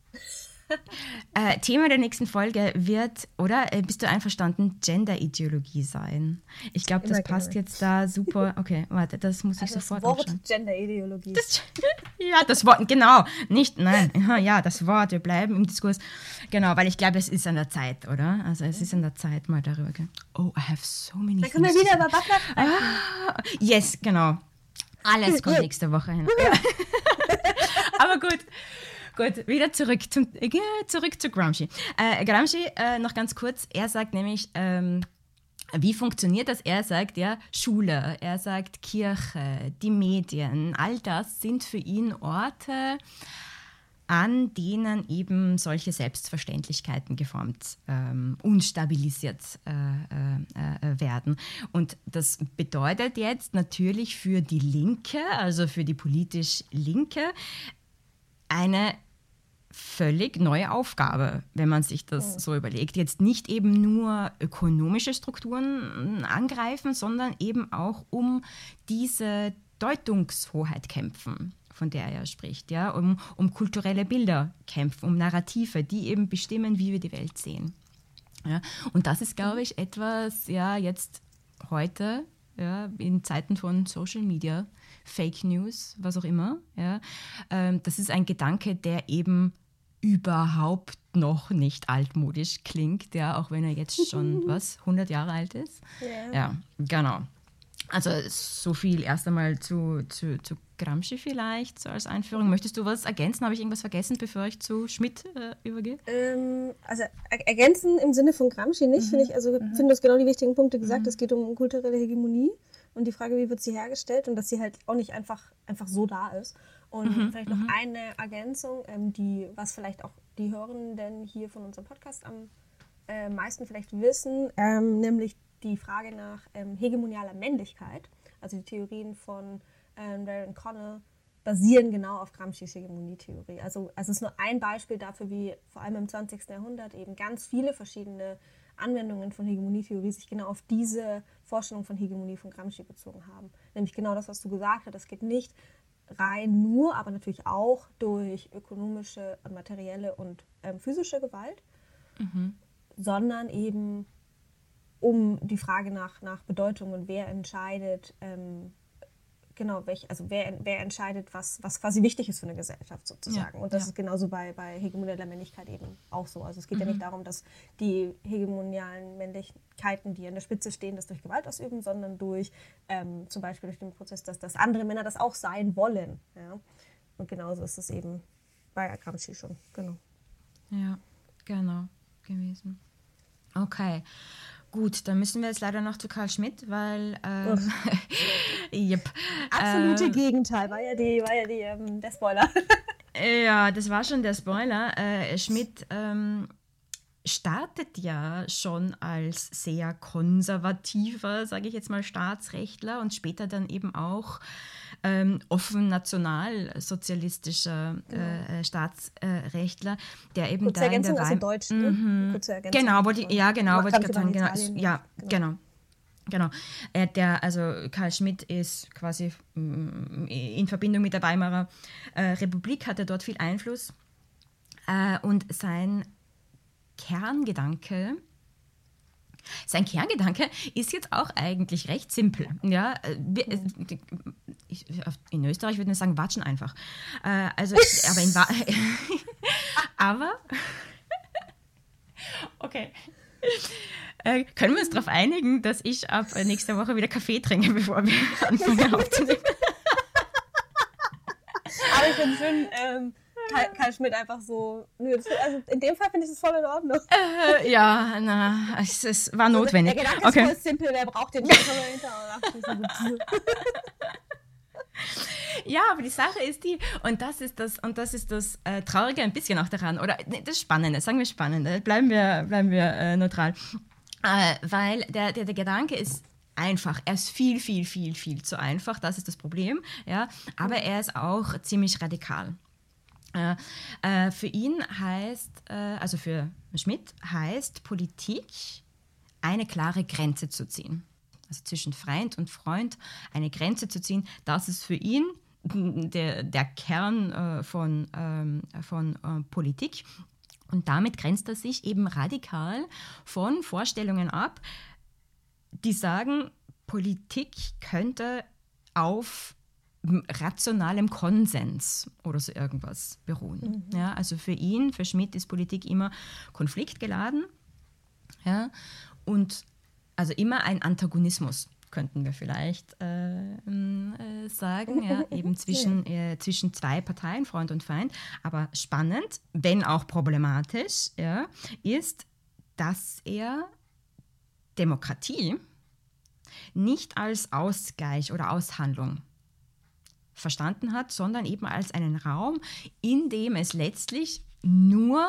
Speaker 1: äh, Thema der nächsten Folge wird, oder äh, bist du einverstanden, Gender-Ideologie sein? Ich glaube, das passt gerne. Jetzt da super. Okay, warte, das muss also ich sofort
Speaker 2: das Wort Gender-Ideologie.
Speaker 1: Das, ja, das Wort, genau. Nicht, nein, ja, das Wort, wir bleiben im Diskurs. Genau, weil ich glaube, es ist an der Zeit, oder? Also es ist an der Zeit, mal darüber. Oh, I have so many
Speaker 2: Dann können wir wieder über Butler sprechen.
Speaker 1: Ah, yes, genau. Alles kommt nächste Woche hin. Aber gut. Gut, wieder zurück, zum, äh, zurück zu Gramsci. Äh, Gramsci, äh, noch ganz kurz, er sagt nämlich, ähm, wie funktioniert das? Er sagt, ja, Schule, er sagt Kirche, die Medien, all das sind für ihn Orte, an denen eben solche Selbstverständlichkeiten geformt ähm, und stabilisiert äh, äh, werden. Und das bedeutet jetzt natürlich für die Linke, also für die politisch Linke, eine völlig neue Aufgabe, wenn man sich das so überlegt. Jetzt nicht eben nur ökonomische Strukturen angreifen, sondern eben auch um diese Deutungshoheit kämpfen, von der er spricht, ja, um, um kulturelle Bilder kämpfen, um Narrative, die eben bestimmen, wie wir die Welt sehen. Ja, und das ist, glaube ich, etwas, ja, jetzt heute, ja, in Zeiten von Social Media, Fake News, was auch immer, ja, ähm, das ist ein Gedanke, der eben überhaupt noch nicht altmodisch klingt, ja, auch wenn er jetzt schon, was, hundert Jahre alt ist. Yeah. Ja, genau. Also so viel erst einmal zu, zu, zu Gramsci vielleicht, so als Einführung. Möchtest du was ergänzen? Habe ich irgendwas vergessen, bevor ich zu Schmidt äh, übergehe?
Speaker 2: Ähm, also er- ergänzen im Sinne von Gramsci nicht, mhm. finde ich. Also mhm. finde das genau die wichtigen Punkte gesagt. Mhm. Es geht um kulturelle Hegemonie und die Frage, wie wird sie hergestellt und dass sie halt auch nicht einfach, einfach so da ist. Und mhm. vielleicht noch mhm. eine Ergänzung, ähm, die, was vielleicht auch die Hörenden hier von unserem Podcast am äh, meisten vielleicht wissen, ähm, nämlich die Frage nach ähm, hegemonialer Männlichkeit, also die Theorien von ähm, Darren Connell, basieren genau auf Gramscis Hegemonietheorie. Also, also es ist nur ein Beispiel dafür, wie vor allem im zwanzigsten Jahrhundert eben ganz viele verschiedene Anwendungen von Hegemonietheorie sich genau auf diese Vorstellung von Hegemonie von Gramsci bezogen haben. Nämlich genau das, was du gesagt hast. Es geht nicht rein nur, aber natürlich auch durch ökonomische, materielle und ähm, physische Gewalt, mhm. sondern eben um die Frage nach, nach Bedeutung und wer entscheidet, ähm, genau, welch, also wer, wer entscheidet, was, was quasi wichtig ist für eine Gesellschaft sozusagen. Ja, und das ja. ist genauso bei, bei hegemonieller Männlichkeit eben auch so. Also es geht mhm. ja nicht darum, dass die hegemonialen Männlichkeiten, die an der Spitze stehen, das durch Gewalt ausüben, sondern durch ähm, zum Beispiel durch den Prozess, dass, dass andere Männer das auch sein wollen. Ja? Und genauso ist es eben bei Gramsci schon. Genau.
Speaker 1: Ja, genau gewesen. Okay. Gut, dann müssen wir jetzt leider noch zu Carl Schmitt, weil ähm, yep.
Speaker 2: absolute ähm, Gegenteil, war ja, die, war ja die, ähm, der Spoiler.
Speaker 1: Ja, das war schon der Spoiler. Äh, Schmitt ähm, startet ja schon als sehr konservativer, sage ich jetzt mal, Staatsrechtler und später dann eben auch ähm, offen nationalsozialistischer genau. äh, Staatsrechtler, der eben
Speaker 2: Kurze
Speaker 1: da
Speaker 2: Ergänzung,
Speaker 1: in der
Speaker 2: also Deutsch, ne?
Speaker 1: Mhm.
Speaker 2: Kurze Ergänzung.
Speaker 1: Genau, wollte ich, ja, genau, wollte ich gerade sagen, genau,
Speaker 2: Italien,
Speaker 1: ja, genau. genau. Genau. Äh, der, also Carl Schmitt ist quasi mm, in Verbindung mit der Weimarer äh, Republik, hat er dort viel Einfluss. Äh, und sein Kerngedanke, sein Kerngedanke ist jetzt auch eigentlich recht simpel. Ja, wir, ich, in Österreich würde man sagen, watschen einfach. Äh, also, aber in Wa- aber okay. Äh, können wir uns darauf einigen, dass ich ab nächster Woche wieder Kaffee trinke, bevor wir anfangen aufzunehmen?
Speaker 2: Aber ich finde es schön, ähm, Karl, Karl Schmitt einfach so, nö, das, also in dem Fall finde ich das voll in Ordnung.
Speaker 1: Äh, ja, na, es, es war notwendig.
Speaker 2: Der Gedanke
Speaker 1: okay.
Speaker 2: ist voll simpel, der braucht den nicht dahinter.
Speaker 1: Ja, aber die Sache ist die, und das ist das, und das ist das äh, Traurige ein bisschen auch daran, oder nee, das Spannende, sagen wir Spannende, bleiben wir, bleiben wir äh, neutral. Äh, weil der, der, der Gedanke ist einfach, er ist viel, viel, viel, viel zu einfach, das ist das Problem, ja, aber er ist auch ziemlich radikal. Äh, äh, für ihn heißt, äh, also für Schmitt heißt Politik, eine klare Grenze zu ziehen. Also zwischen Feind und Freund eine Grenze zu ziehen, das ist für ihn der, der Kern äh, von, ähm, von äh, Politik. Und damit grenzt er sich eben radikal von Vorstellungen ab, die sagen, Politik könnte auf rationalem Konsens oder so irgendwas beruhen. Mhm. Ja, also für ihn, für Schmitt ist Politik immer konfliktgeladen, ja, und also immer ein Antagonismus, könnten wir vielleicht äh, äh, sagen, ja, eben zwischen, äh, zwischen zwei Parteien, Freund und Feind. Aber spannend, wenn auch problematisch, ja, ist, dass er Demokratie nicht als Ausgleich oder Aushandlung verstanden hat, sondern eben als einen Raum, in dem es letztlich nur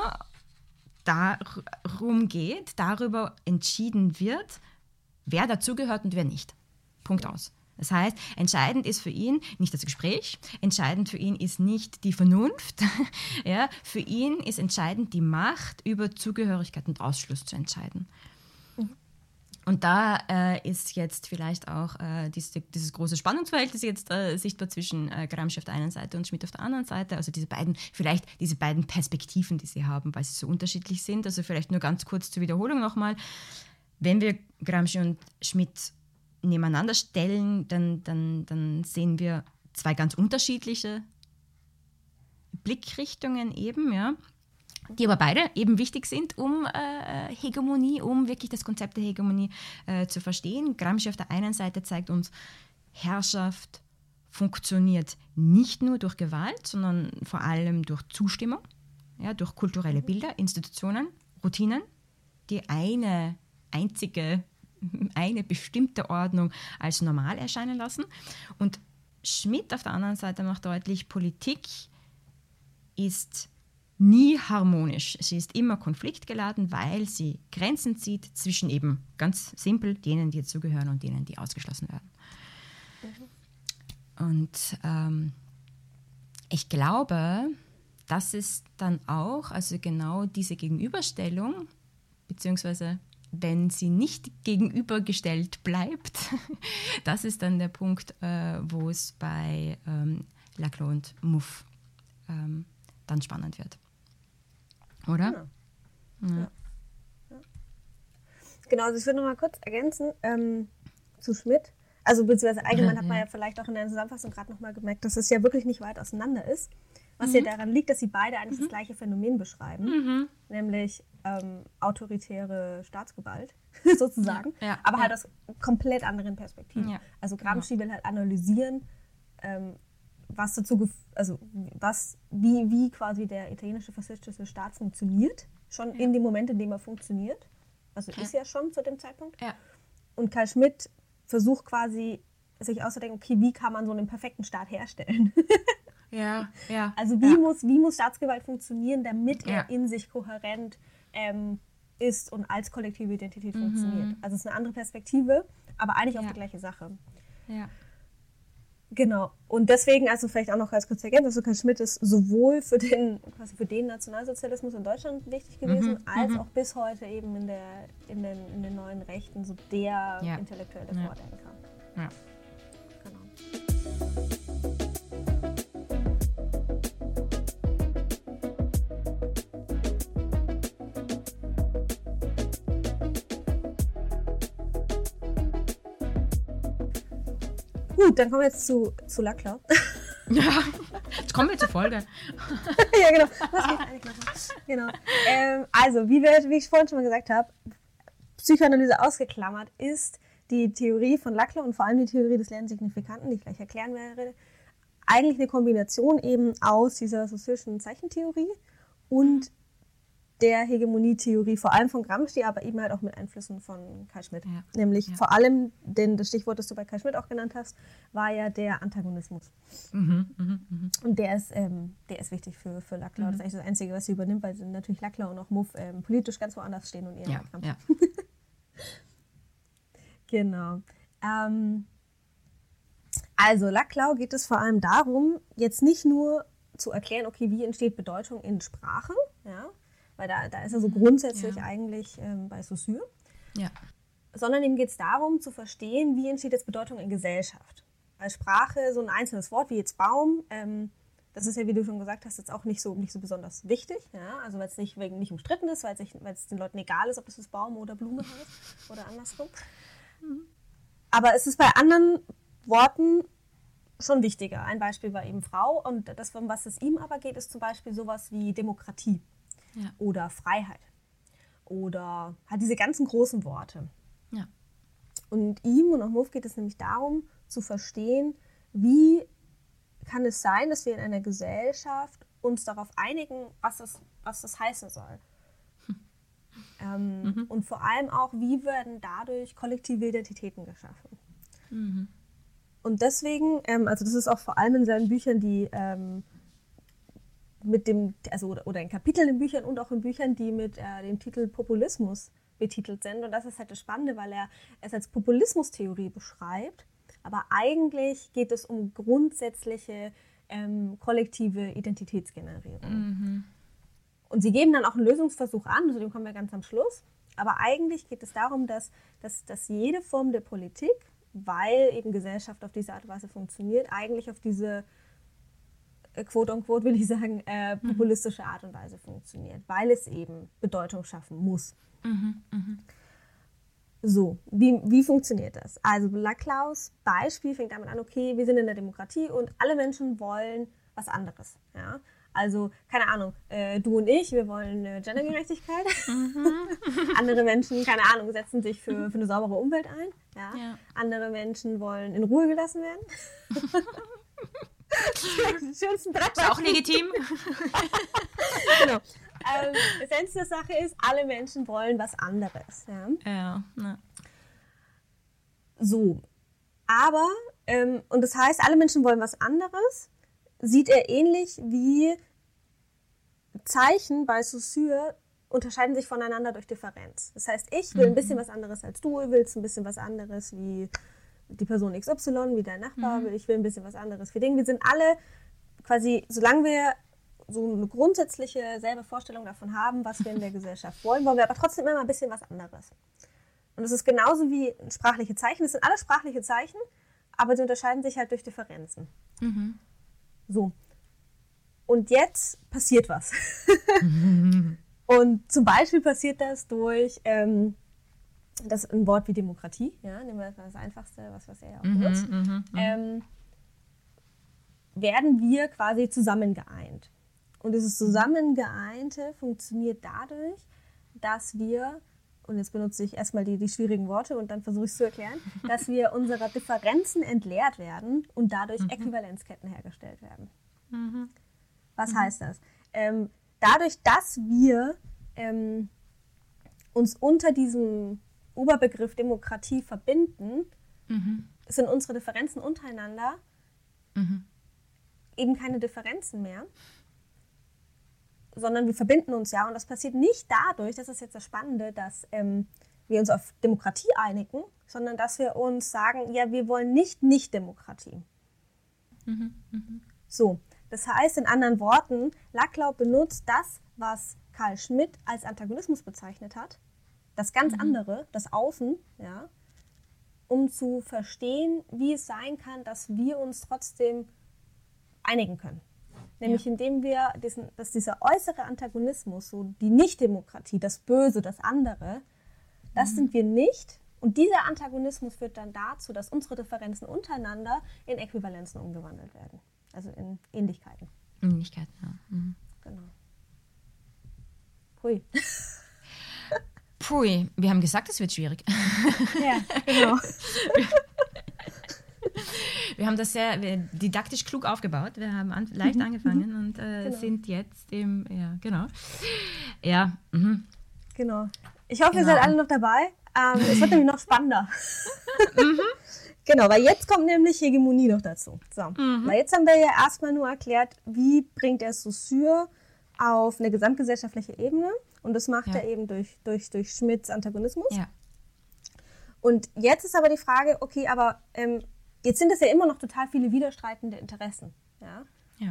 Speaker 1: darum geht, darüber entschieden wird, wer dazugehört und wer nicht. Punkt aus. Das heißt, entscheidend ist für ihn nicht das Gespräch, entscheidend für ihn ist nicht die Vernunft, ja, für ihn ist entscheidend die Macht, über Zugehörigkeit und Ausschluss zu entscheiden. Und da äh, ist jetzt vielleicht auch äh, diese, dieses große Spannungsverhältnis jetzt äh, sichtbar zwischen äh, Gramsci auf der einen Seite und Schmitt auf der anderen Seite. Also diese beiden, vielleicht diese beiden Perspektiven, die sie haben, weil sie so unterschiedlich sind. Also vielleicht nur ganz kurz zur Wiederholung nochmal. Wenn wir Gramsci und Schmitt nebeneinander stellen, dann, dann, dann sehen wir zwei ganz unterschiedliche Blickrichtungen eben, ja, die aber beide eben wichtig sind, um äh, Hegemonie, um wirklich das Konzept der Hegemonie äh, zu verstehen. Gramsci auf der einen Seite zeigt uns, Herrschaft funktioniert nicht nur durch Gewalt, sondern vor allem durch Zustimmung, ja, durch kulturelle Bilder, Institutionen, Routinen, die eine einzige, eine bestimmte Ordnung als normal erscheinen lassen. Und Schmitt auf der anderen Seite macht deutlich, Politik ist nie harmonisch. Sie ist immer konfliktgeladen, weil sie Grenzen zieht zwischen eben ganz simpel denen, die dazugehören und denen, die ausgeschlossen werden. Mhm. Und ähm, ich glaube, das ist dann auch, also genau diese Gegenüberstellung, beziehungsweise wenn sie nicht gegenübergestellt bleibt, das ist dann der Punkt, äh, wo es bei ähm, Laclau und Mouffe ähm, dann spannend wird. Oder?
Speaker 2: Ja. Ja. Ja. Genau, also ich würde noch mal kurz ergänzen ähm, zu Schmitt. Also beziehungsweise allgemein ja, hat man ja. ja vielleicht auch in der Zusammenfassung gerade noch mal gemerkt, dass es ja wirklich nicht weit auseinander ist. Was mhm. ja daran liegt, dass sie beide eigentlich mhm. das gleiche Phänomen beschreiben, mhm. nämlich ähm, autoritäre Staatsgewalt sozusagen, ja. Ja. aber ja. halt aus komplett anderen Perspektiven. Ja. Also Gramsci ja. will halt analysieren, ähm, was dazu, gef- also was, wie, wie quasi der italienische faschistische Staat funktioniert, schon ja. in dem Moment, in dem er funktioniert. Also ja. ist ja schon zu dem Zeitpunkt. Ja. Und Karl Schmitt versucht quasi, sich auszudenken, okay, wie kann man so einen perfekten Staat herstellen?
Speaker 1: ja, ja.
Speaker 2: Also wie,
Speaker 1: ja.
Speaker 2: muss, wie muss Staatsgewalt funktionieren, damit
Speaker 1: ja.
Speaker 2: er in sich kohärent ähm, ist und als kollektive Identität mhm. funktioniert. Also es ist eine andere Perspektive, aber eigentlich ja. auch die gleiche Sache. Ja. Genau. Und deswegen, also vielleicht auch noch als kurz ergänzt, also Karl Schmitt ist sowohl für den, quasi für den Nationalsozialismus in Deutschland wichtig gewesen, mhm, als mhm. auch bis heute eben in, der, in, den, in den neuen Rechten so der ja. intellektuelle ja. Vordenker. Ja. Genau. Gut, dann kommen wir jetzt zu, zu Laclau.
Speaker 1: Ja, jetzt kommen wir zur Folge.
Speaker 2: Ja, genau. Was geht eigentlich? Genau. Ähm, also, wie, wir, wie ich vorhin schon mal gesagt habe, Psychoanalyse ausgeklammert ist die Theorie von Laclau und vor allem die Theorie des Lernsignifikanten, die ich gleich erklären werde, eigentlich eine Kombination eben aus dieser Saussur'schen Zeichentheorie und der Hegemonietheorie, vor allem von Gramsci, aber eben halt auch mit Einflüssen von Carl Schmitt. Ja. Nämlich ja. vor allem, denn das Stichwort, das du bei Carl Schmitt auch genannt hast, war ja der Antagonismus. Mhm, mh, mh. Und der ist, ähm, der ist wichtig für, für Laclau. Mhm. Das ist eigentlich das Einzige, was sie übernimmt, weil natürlich Laclau und auch Muff ähm, politisch ganz woanders stehen und ihr
Speaker 1: ja, ja.
Speaker 2: Genau. Ähm, also Laclau geht es vor allem darum, jetzt nicht nur zu erklären, okay, wie entsteht Bedeutung in Sprache, ja, weil da, da ist er so grundsätzlich ja. eigentlich ähm, bei Saussure,
Speaker 1: ja.
Speaker 2: sondern ihm geht es darum, zu verstehen, wie entsteht jetzt Bedeutung in Gesellschaft. Weil Sprache, so ein einzelnes Wort wie jetzt Baum, ähm, das ist ja, wie du schon gesagt hast, jetzt auch nicht so, nicht so besonders wichtig, ja, also weil es nicht, nicht umstritten ist, weil es den Leuten egal ist, ob das jetzt Baum oder Blume heißt oder andersrum. Mhm. Aber es ist bei anderen Worten schon wichtiger. Ein Beispiel war eben Frau und das, um was es ihm aber geht, ist zum Beispiel sowas wie Demokratie ja. oder Freiheit oder halt diese ganzen großen Worte.
Speaker 1: Ja.
Speaker 2: Und ihm und auch Muff geht es nämlich darum, zu verstehen, wie kann es sein, dass wir in einer Gesellschaft uns darauf einigen, was das, was das heißen soll. Hm. Ähm, mhm. Und vor allem auch, wie werden dadurch kollektive Identitäten geschaffen.
Speaker 1: Mhm.
Speaker 2: Und deswegen, ähm, also das ist auch vor allem in seinen Büchern, die ähm, mit dem, also oder, oder in Kapiteln in Büchern und auch in Büchern, die mit äh, dem Titel Populismus betitelt sind. Und das ist halt das Spannende, weil er es als Populismustheorie beschreibt. Aber eigentlich geht es um grundsätzliche ähm, kollektive Identitätsgenerierung.
Speaker 1: Mhm.
Speaker 2: Und sie geben dann auch einen Lösungsversuch an, zu dem kommen wir ganz am Schluss. Aber eigentlich geht es darum, dass, dass, dass jede Form der Politik, weil eben Gesellschaft auf diese Art und Weise funktioniert, eigentlich auf diese, äh, quote unquote will ich sagen, äh, populistische Art und Weise funktioniert, weil es eben Bedeutung schaffen muss.
Speaker 1: Mhm, mh.
Speaker 2: So, wie, wie funktioniert das? Also Laclaus Beispiel fängt damit an, okay, wir sind in der Demokratie und alle Menschen wollen was anderes. Ja? Also, keine Ahnung, äh, du und ich, wir wollen äh, Gendergerechtigkeit. Mhm. Andere Menschen, keine Ahnung, setzen sich für, für eine saubere Umwelt ein. Ja? Ja. Andere Menschen wollen in Ruhe gelassen werden. Das schönsten Brett.
Speaker 1: Ist auch legitim.
Speaker 2: Genau. Ähm, Essenz der Sache ist, alle Menschen wollen was anderes. Ja,
Speaker 1: ja ne.
Speaker 2: So, aber, ähm, und das heißt, alle Menschen wollen was anderes, sieht er ähnlich wie Zeichen bei Saussure unterscheiden sich voneinander durch Differenz. Das heißt, ich will ein bisschen was anderes als du, du willst ein bisschen was anderes wie die Person X Y, wie dein Nachbar, mhm. ich will ein bisschen was anderes wie Ding. Wir sind alle quasi, solange wir so eine grundsätzliche selbe Vorstellung davon haben, was wir in der Gesellschaft wollen, wollen wir aber trotzdem immer ein bisschen was anderes. Und das ist genauso wie sprachliche Zeichen. Es sind alle sprachliche Zeichen, aber sie unterscheiden sich halt durch Differenzen.
Speaker 1: Mhm.
Speaker 2: So. Und jetzt passiert was. Und zum Beispiel passiert das durch ähm, das ein Wort wie Demokratie, ja, nehmen wir das einfachste, was, was er ja auch
Speaker 1: mhm,
Speaker 2: benutzt,
Speaker 1: mhm, mhm.
Speaker 2: ähm, werden wir quasi zusammengeeint. Und dieses Zusammengeeinte funktioniert dadurch, dass wir, und jetzt benutze ich erstmal die, die schwierigen Worte und dann versuche ich es zu erklären, dass wir unserer Differenzen entleert werden und dadurch mhm. Äquivalenzketten hergestellt werden.
Speaker 1: Mhm.
Speaker 2: Was
Speaker 1: mhm.
Speaker 2: heißt das? Ähm, dadurch, dass wir ähm, uns unter diesem Oberbegriff Demokratie verbinden,
Speaker 1: mhm.
Speaker 2: sind unsere Differenzen untereinander
Speaker 1: mhm.
Speaker 2: eben keine Differenzen mehr, sondern wir verbinden uns ja. Und das passiert nicht dadurch, das ist jetzt das Spannende, dass ähm, wir uns auf Demokratie einigen, sondern dass wir uns sagen, ja, wir wollen nicht Nicht-Demokratie.
Speaker 1: Mhm. Mhm.
Speaker 2: So, das heißt in anderen Worten, Laclau benutzt das, was Carl Schmitt als Antagonismus bezeichnet hat, das ganz
Speaker 1: mhm.
Speaker 2: andere, das Außen, ja, um zu verstehen, wie es sein kann, dass wir uns trotzdem einigen können. Nämlich ja. indem wir, diesen, dass dieser äußere Antagonismus, so die Nicht-Demokratie, das Böse, das andere, das mhm. sind wir nicht. Und dieser Antagonismus führt dann dazu, dass unsere Differenzen untereinander in Äquivalenzen umgewandelt werden. Also in Ähnlichkeiten.
Speaker 1: Ähnlichkeiten, ja. Mhm.
Speaker 2: Genau. Hui.
Speaker 1: Pui, wir haben gesagt, es wird schwierig.
Speaker 2: Ja, genau.
Speaker 1: wir haben das sehr didaktisch klug aufgebaut. Wir haben an, leicht mhm. angefangen und äh, genau. sind jetzt im, ja, genau. Ja, mhm.
Speaker 2: Genau. Ich hoffe, genau. ihr seid alle noch dabei. Ähm, es wird nämlich noch spannender. mhm. Genau, weil jetzt kommt nämlich Hegemonie noch dazu. So, mhm. weil jetzt haben wir ja erstmal nur erklärt, wie bringt er Saussure auf eine gesamtgesellschaftliche Ebene. Und das macht ja. er eben durch, durch, durch Schmidts Antagonismus. Ja. Und jetzt ist aber die Frage, okay, aber ähm, jetzt sind es ja immer noch total viele widerstreitende Interessen. Ja.
Speaker 1: ja.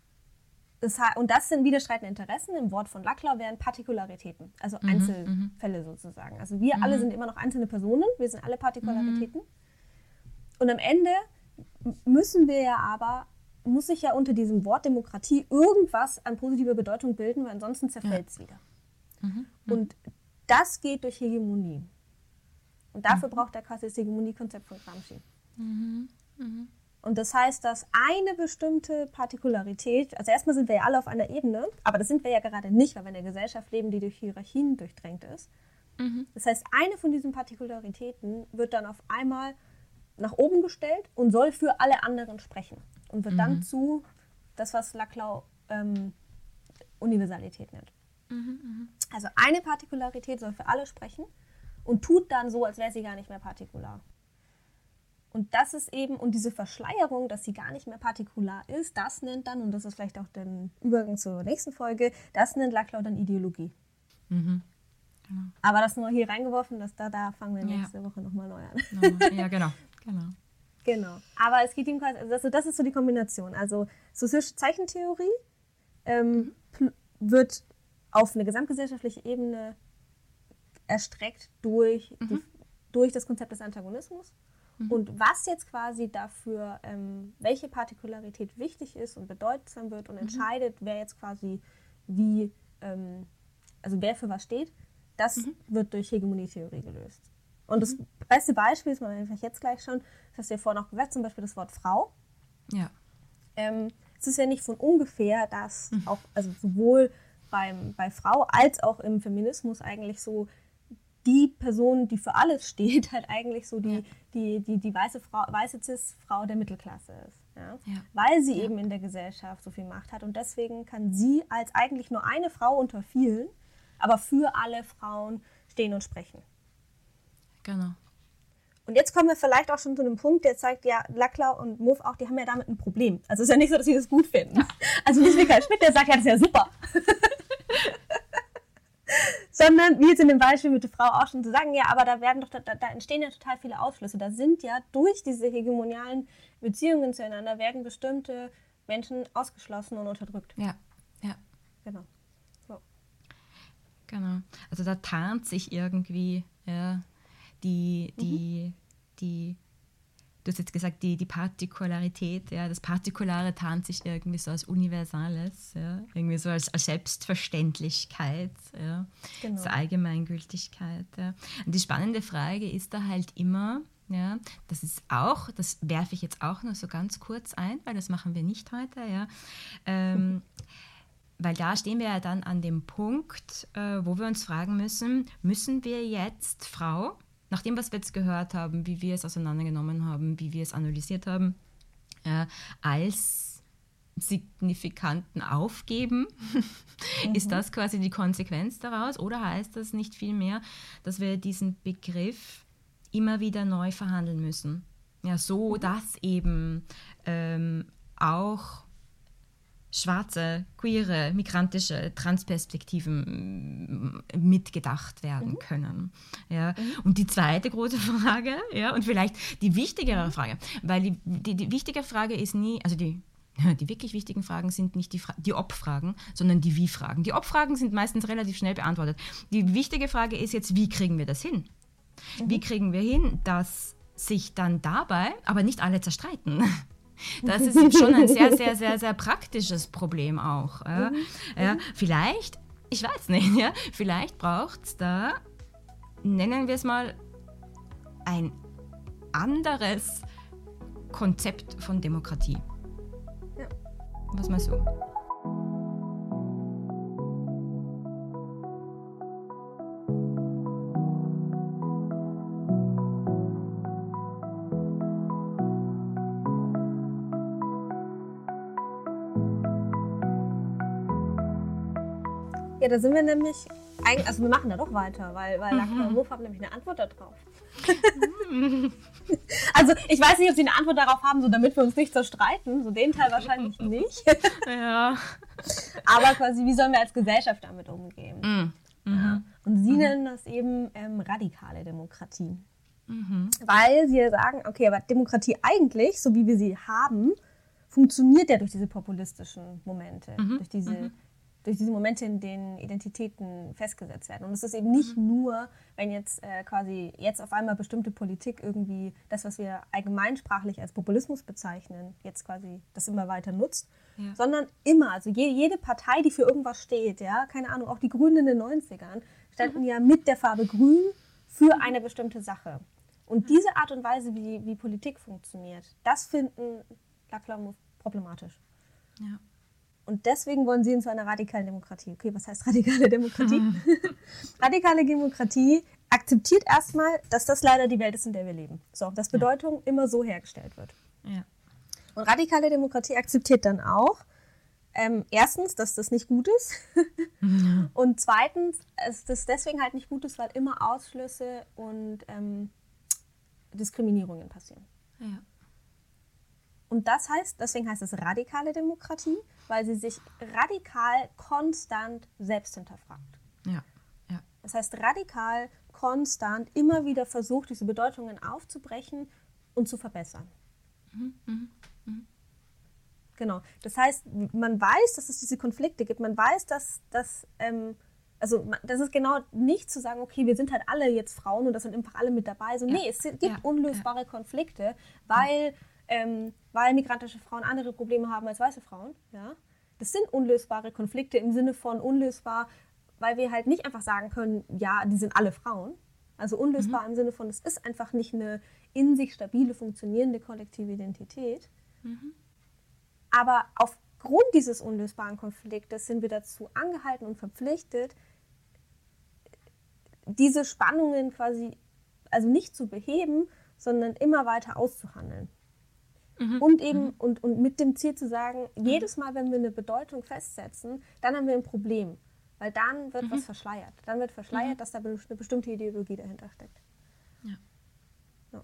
Speaker 2: Das, und das sind widerstreitende Interessen, im Wort von Laclau wären Partikularitäten, also mhm, Einzelfälle mhm. sozusagen. Also wir mhm. alle sind immer noch einzelne Personen, wir sind alle Partikularitäten. Mhm. Und am Ende müssen wir ja aber, muss sich ja unter diesem Wort Demokratie irgendwas an positiver Bedeutung bilden, weil ansonsten zerfällt es ja. wieder. Mhm. Und das geht durch Hegemonie. Und dafür mhm. braucht er quasi das Hegemoniekonzept von Gramsci. Mhm. Mhm. Und das heißt, dass eine bestimmte Partikularität, also erstmal sind wir ja alle auf einer Ebene, aber das sind wir ja gerade nicht, weil wir in einer Gesellschaft leben, die durch Hierarchien durchdrängt ist. Mhm. Das heißt, eine von diesen Partikularitäten wird dann auf einmal nach oben gestellt und soll für alle anderen sprechen. Und wird mhm. dann zu das, was Laclau ähm, Universalität nennt. Mhm, also eine Partikularität soll für alle sprechen und tut dann so, als wäre sie gar nicht mehr partikular. Und das ist eben, und diese Verschleierung, dass sie gar nicht mehr partikular ist, das nennt dann, und das ist vielleicht auch der Übergang zur nächsten Folge, das nennt Laclau dann Ideologie. Mhm. Genau. Aber das nur hier reingeworfen, dass da, da fangen wir nächste ja. Woche nochmal neu an.
Speaker 1: Ja, genau. genau.
Speaker 2: Genau. Aber es geht ihm quasi, also das ist so die Kombination. Also Saussure Zeichentheorie ähm, mhm. wird auf eine gesamtgesellschaftliche Ebene erstreckt durch, mhm. die, durch das Konzept des Antagonismus. Mhm. Und was jetzt quasi dafür, ähm, welche Partikularität wichtig ist und bedeutsam wird und mhm. entscheidet, wer jetzt quasi wie, ähm, also wer für was steht, das mhm. wird durch Hegemonietheorie gelöst. Und das mhm. beste Beispiel ist, man einfach jetzt gleich schon, das hast du ja vorhin auch gesagt, zum Beispiel das Wort Frau.
Speaker 1: Ja.
Speaker 2: Ähm, es ist ja nicht von ungefähr, dass mhm. auch, also sowohl beim, bei Frau als auch im Feminismus eigentlich so die Person, die für alles steht, halt eigentlich so die, ja. die, die, die weiße Frau, weiße Cis-Frau der Mittelklasse ist. Ja? Ja. Weil sie ja. eben in der Gesellschaft so viel Macht hat. Und deswegen kann sie als eigentlich nur eine Frau unter vielen, aber für alle Frauen stehen und sprechen.
Speaker 1: Genau.
Speaker 2: Und jetzt kommen wir vielleicht auch schon zu einem Punkt, der zeigt, ja, Laclau und Muff auch, die haben ja damit ein Problem. Also es ist ja nicht so, dass sie das gut finden. Also nicht wie Karl Schmitt, der sagt, ja, das ist ja super. Sondern, wie jetzt in dem Beispiel mit der Frau auch schon zu sagen, ja, aber da werden doch, da, da entstehen ja total viele Ausschlüsse. Da sind ja durch diese hegemonialen Beziehungen zueinander werden bestimmte Menschen ausgeschlossen und unterdrückt.
Speaker 1: Ja, ja.
Speaker 2: Genau. So.
Speaker 1: Genau. Also da tarnt sich irgendwie, ja, die, die, mhm. die, du hast jetzt gesagt, die, die Partikularität, ja, das Partikulare tarnt sich irgendwie so als Universales, ja, irgendwie so als, als Selbstverständlichkeit, ja, genau. als Allgemeingültigkeit. Ja. Und die spannende Frage ist da halt immer, ja, das ist auch, das werfe ich jetzt auch nur so ganz kurz ein, weil das machen wir nicht heute, ja, ähm, mhm. weil da stehen wir ja dann an dem Punkt, äh, wo wir uns fragen müssen, müssen wir jetzt Frau, nach dem, was wir jetzt gehört haben, wie wir es auseinandergenommen haben, wie wir es analysiert haben, äh, als Signifikanten aufgeben? Mhm. Ist das quasi die Konsequenz daraus? Oder heißt das nicht vielmehr, dass wir diesen Begriff immer wieder neu verhandeln müssen? Ja, so, mhm. dass eben ähm, auch schwarze, queere, migrantische Transperspektiven mitgedacht werden mhm. können. Ja. Mhm. Und die zweite große Frage, ja, und vielleicht die wichtigere Frage, weil die, die, die wichtige Frage ist nie, also die, die wirklich wichtigen Fragen sind nicht die, Fra- die Ob-Fragen, sondern die Wie-Fragen. Die Ob-Fragen sind meistens relativ schnell beantwortet. Die wichtige Frage ist jetzt, wie kriegen wir das hin? Mhm. Wie kriegen wir hin, dass sich dann dabei aber nicht alle zerstreiten? Das ist schon ein sehr, sehr, sehr, sehr praktisches Problem auch. Ja. Mhm. Ja, vielleicht, ich weiß nicht, ja, vielleicht braucht es da, nennen wir es mal, ein anderes Konzept von Demokratie. Ja. Was meinst du?
Speaker 2: Ja, da sind wir nämlich, eigentlich, also wir machen da doch weiter, weil, weil Laclau und Muff haben nämlich eine Antwort darauf. Also ich weiß nicht, ob sie eine Antwort darauf haben, so damit wir uns nicht zerstreiten, so den Teil wahrscheinlich nicht.
Speaker 1: Ja.
Speaker 2: Aber quasi, wie sollen wir als Gesellschaft damit umgehen?
Speaker 1: Mhm.
Speaker 2: Ja. Und sie
Speaker 1: mhm.
Speaker 2: nennen das eben ähm, radikale Demokratie.
Speaker 1: Mhm.
Speaker 2: Weil sie sagen, okay, aber Demokratie eigentlich, so wie wir sie haben, funktioniert ja durch diese populistischen Momente,
Speaker 1: Mhm.
Speaker 2: durch diese...
Speaker 1: Mhm.
Speaker 2: durch diese Momente, in denen Identitäten festgesetzt werden. Und es ist eben nicht mhm. nur, wenn jetzt äh, quasi jetzt auf einmal bestimmte Politik irgendwie das, was wir allgemeinsprachlich als Populismus bezeichnen, jetzt quasi das immer weiter nutzt, ja. sondern immer, also je, jede Partei, die für irgendwas steht, ja, keine Ahnung, auch die Grünen in den neunzigern, standen mhm. ja mit der Farbe Grün für mhm. eine bestimmte Sache. Und mhm. diese Art und Weise, wie, wie Politik funktioniert, das finden Laclau und Muff problematisch.
Speaker 1: Ja.
Speaker 2: Und deswegen wollen sie hin zu einer radikalen Demokratie. Okay, was heißt radikale Demokratie? Radikale Demokratie akzeptiert erstmal, dass das leider die Welt ist, in der wir leben. So, dass Bedeutung ja. immer so hergestellt wird.
Speaker 1: Ja.
Speaker 2: Und radikale Demokratie akzeptiert dann auch, ähm, erstens, dass das nicht gut ist. Ja. Und zweitens, dass das deswegen halt nicht gut ist, weil immer Ausschlüsse und ähm, Diskriminierungen passieren.
Speaker 1: Ja.
Speaker 2: Und das heißt, deswegen heißt es radikale Demokratie, weil sie sich radikal konstant selbst hinterfragt.
Speaker 1: Ja, ja.
Speaker 2: Das heißt, radikal konstant immer wieder versucht, diese Bedeutungen aufzubrechen und zu verbessern.
Speaker 1: Mhm, mhm, mhm.
Speaker 2: Genau. Das heißt, man weiß, dass es diese Konflikte gibt. Man weiß, dass das, ähm, also das ist genau nicht zu sagen, okay, wir sind halt alle jetzt Frauen und das sind einfach alle mit dabei. So, ja. Nee, es gibt ja. unlösbare ja. Konflikte, weil... Ähm, weil migrantische Frauen andere Probleme haben als weiße Frauen. Ja? Das sind unlösbare Konflikte im Sinne von unlösbar, weil wir halt nicht einfach sagen können, ja, die sind alle Frauen. Also unlösbar mhm. im Sinne von, es ist einfach nicht eine in sich stabile, funktionierende kollektive Identität. Mhm. Aber aufgrund dieses unlösbaren Konfliktes sind wir dazu angehalten und verpflichtet, diese Spannungen quasi also nicht zu beheben, sondern immer weiter auszuhandeln. Mhm. Und eben mhm. und, und mit dem Ziel zu sagen, mhm. jedes Mal, wenn wir eine Bedeutung festsetzen, dann haben wir ein Problem. Weil dann wird mhm. was verschleiert. Dann wird verschleiert, mhm. dass da eine bestimmte Ideologie dahinter steckt.
Speaker 1: Ja.
Speaker 2: Ja.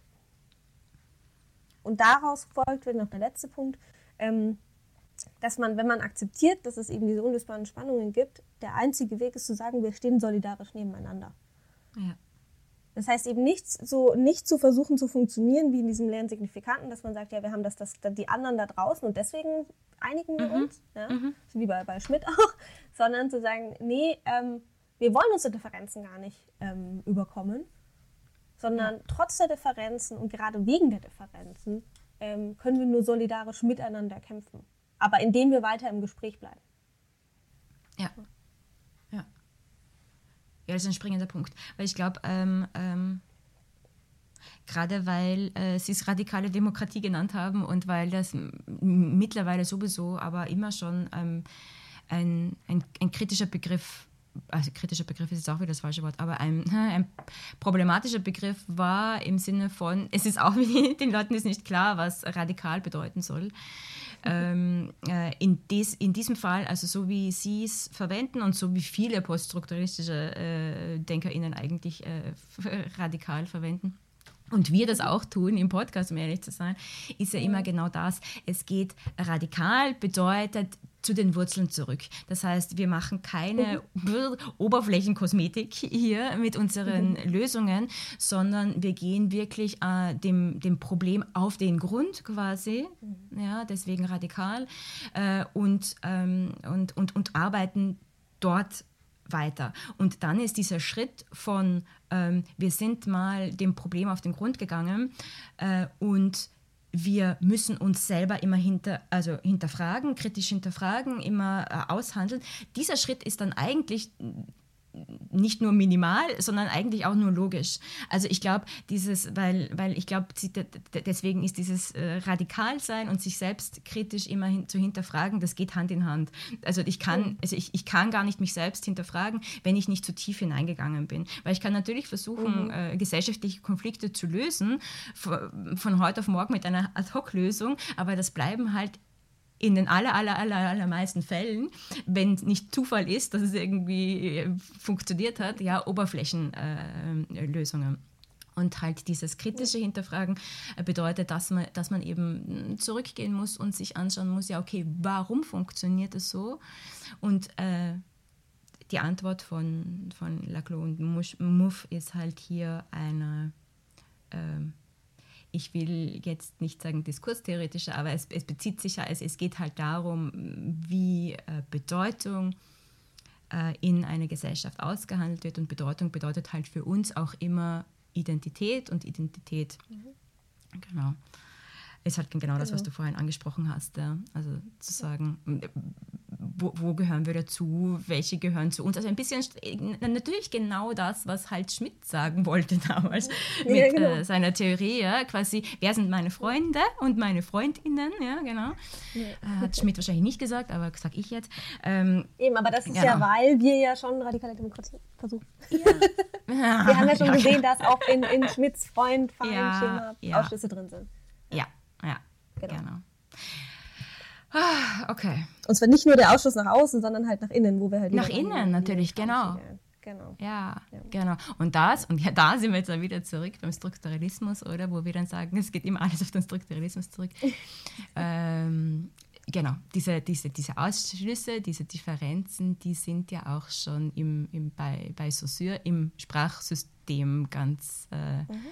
Speaker 2: Und daraus folgt, noch der letzte Punkt, ähm, dass man, wenn man akzeptiert, dass es eben diese unlösbaren Spannungen gibt, der einzige Weg ist zu sagen, wir stehen solidarisch nebeneinander.
Speaker 1: Ja.
Speaker 2: Das heißt eben nicht, so, nicht zu versuchen zu funktionieren wie in diesem leeren Signifikanten, dass man sagt, ja, wir haben das, das, die anderen da draußen und deswegen einigen wir
Speaker 1: mhm.
Speaker 2: uns, ja?
Speaker 1: mhm.
Speaker 2: so wie bei, bei Schmidt auch, sondern zu sagen, nee, ähm, wir wollen unsere Differenzen gar nicht ähm, überkommen, sondern ja. trotz der Differenzen und gerade wegen der Differenzen ähm, können wir nur solidarisch miteinander kämpfen, aber indem wir weiter im Gespräch bleiben.
Speaker 1: Ja. Ja. Ja, das ist ein springender Punkt, weil ich glaube, ähm, ähm, gerade weil äh, Sie es radikale Demokratie genannt haben und weil das m- mittlerweile sowieso, aber immer schon ähm, ein, ein, ein kritischer Begriff, also kritischer Begriff ist jetzt auch wieder das falsche Wort, aber ein, ein problematischer Begriff war im Sinne von, es ist auch den Leuten ist nicht klar, was radikal bedeuten soll. Ähm, äh, in, des, in diesem Fall, also so wie Sie es verwenden und so wie viele poststrukturalistische äh, DenkerInnen eigentlich äh, f- radikal verwenden, und wir das auch tun im Podcast, um ehrlich zu sein, ist ja immer genau das. Es geht radikal, bedeutet zu den Wurzeln zurück. Das heißt, wir machen keine mhm. Oberflächenkosmetik hier mit unseren mhm. Lösungen, sondern wir gehen wirklich äh, dem, dem Problem auf den Grund quasi, mhm. ja, deswegen radikal, äh, und, ähm, und, und, und arbeiten dort weiter. Und dann ist dieser Schritt von, ähm, wir sind mal dem Problem auf den Grund gegangen äh, und wir müssen uns selber immer hinter, also hinterfragen, kritisch hinterfragen, immer äh, aushandeln. Dieser Schritt ist dann eigentlich nicht nur minimal, sondern eigentlich auch nur logisch. Also ich glaube, dieses, weil, weil ich glaube, deswegen ist dieses äh, Radikalsein und sich selbst kritisch immer hin, zu hinterfragen, das geht Hand in Hand. Also ich kann, also ich, ich kann gar nicht mich selbst hinterfragen, wenn ich nicht zu tief hineingegangen bin. Weil ich kann natürlich versuchen, mhm. äh, gesellschaftliche Konflikte zu lösen, von, von heute auf morgen mit einer Ad-Hoc-Lösung, aber das bleiben halt in den aller, aller, aller, allermeisten Fällen, wenn es nicht Zufall ist, dass es irgendwie funktioniert hat, ja, Oberflächenlösungen. Äh, Und halt dieses kritische Hinterfragen bedeutet, dass man, dass man eben zurückgehen muss und sich anschauen muss, ja, okay, warum funktioniert es so? Und äh, die Antwort von, von Laclau und Mouffe ist halt hier eine, äh, ich will jetzt nicht sagen diskurstheoretische, aber es, es bezieht sich ja, es, es geht halt darum, wie äh, Bedeutung äh, in einer Gesellschaft ausgehandelt wird. Und Bedeutung bedeutet halt für uns auch immer Identität und Identität, mhm. genau, ist halt genau das, was du vorhin angesprochen hast. Ja? Also zu sagen, wo, wo gehören wir dazu, welche gehören zu uns. Also ein bisschen, natürlich genau das, was halt Schmitt sagen wollte damals ja, mit genau. äh, seiner Theorie. Ja? Quasi, wer sind meine Freunde und meine Freundinnen, ja, genau. Ja. Äh, hat Schmitt wahrscheinlich nicht gesagt, aber sage ich jetzt. Ähm,
Speaker 2: Eben, aber das ist genau. ja, weil wir ja schon radikale Demokratie versuchen. Ja. Wir haben ja schon gesehen, dass auch in, in Schmidts Freund-Feind-Schema ja, ja. Ausschlüsse drin sind.
Speaker 1: Ja, ja, genau. genau. Ah, okay.
Speaker 2: Und zwar nicht nur der Ausschluss nach außen, sondern halt nach innen, wo wir halt...
Speaker 1: Nach innen natürlich, genau.
Speaker 2: Genau.
Speaker 1: Ja, ja, genau. Und das, und ja, da sind wir jetzt dann wieder zurück beim Strukturalismus, oder? Wo wir dann sagen, es geht immer alles auf den Strukturalismus zurück. ähm, genau, diese, diese, diese Ausschlüsse, diese Differenzen, die sind ja auch schon im, im, bei, bei Saussure im Sprachsystem ganz, äh, mhm.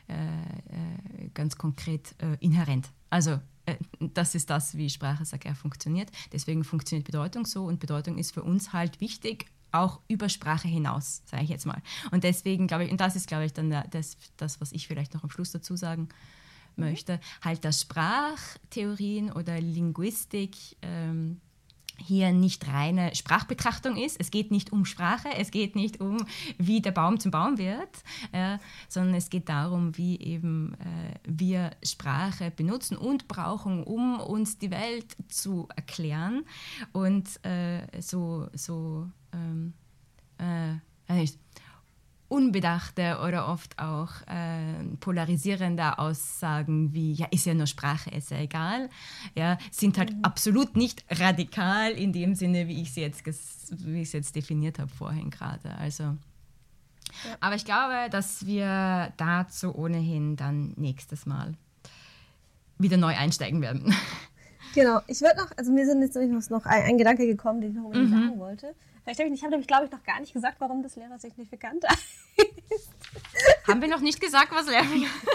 Speaker 1: äh, ganz konkret äh, inhärent. Also das ist das, wie Sprache, sag ich, funktioniert. Deswegen funktioniert Bedeutung so und Bedeutung ist für uns halt wichtig, auch über Sprache hinaus, sage ich jetzt mal. Und deswegen glaube ich, und das ist, glaube ich, dann das, das, was ich vielleicht noch am Schluss dazu sagen möchte, halt, dass Sprachtheorien oder Linguistik ähm, hier nicht reine Sprachbetrachtung ist. Es geht nicht um Sprache, es geht nicht um, wie der Baum zum Baum wird, äh, sondern es geht darum, wie eben äh, wir Sprache benutzen und brauchen, um uns die Welt zu erklären und äh, so, so ähm, äh, nicht, unbedachte oder oft auch äh, polarisierende Aussagen wie, ja, ist ja nur Sprache, ist ja egal, ja, sind halt mhm. absolut nicht radikal in dem Sinne, wie ich es jetzt, wie ich es jetzt definiert habe vorhin gerade. Also, ja. Aber ich glaube, dass wir dazu ohnehin dann nächstes Mal wieder neu einsteigen werden.
Speaker 2: Genau, ich würde noch, also mir sind jetzt noch ein, ein Gedanke gekommen, den ich noch unbedingt mhm. sagen wollte. Vielleicht habe ich, ich habe nämlich, glaube ich, noch gar nicht gesagt, warum das Lehrer signifikant ist.
Speaker 1: Haben wir noch nicht gesagt, was Lehrer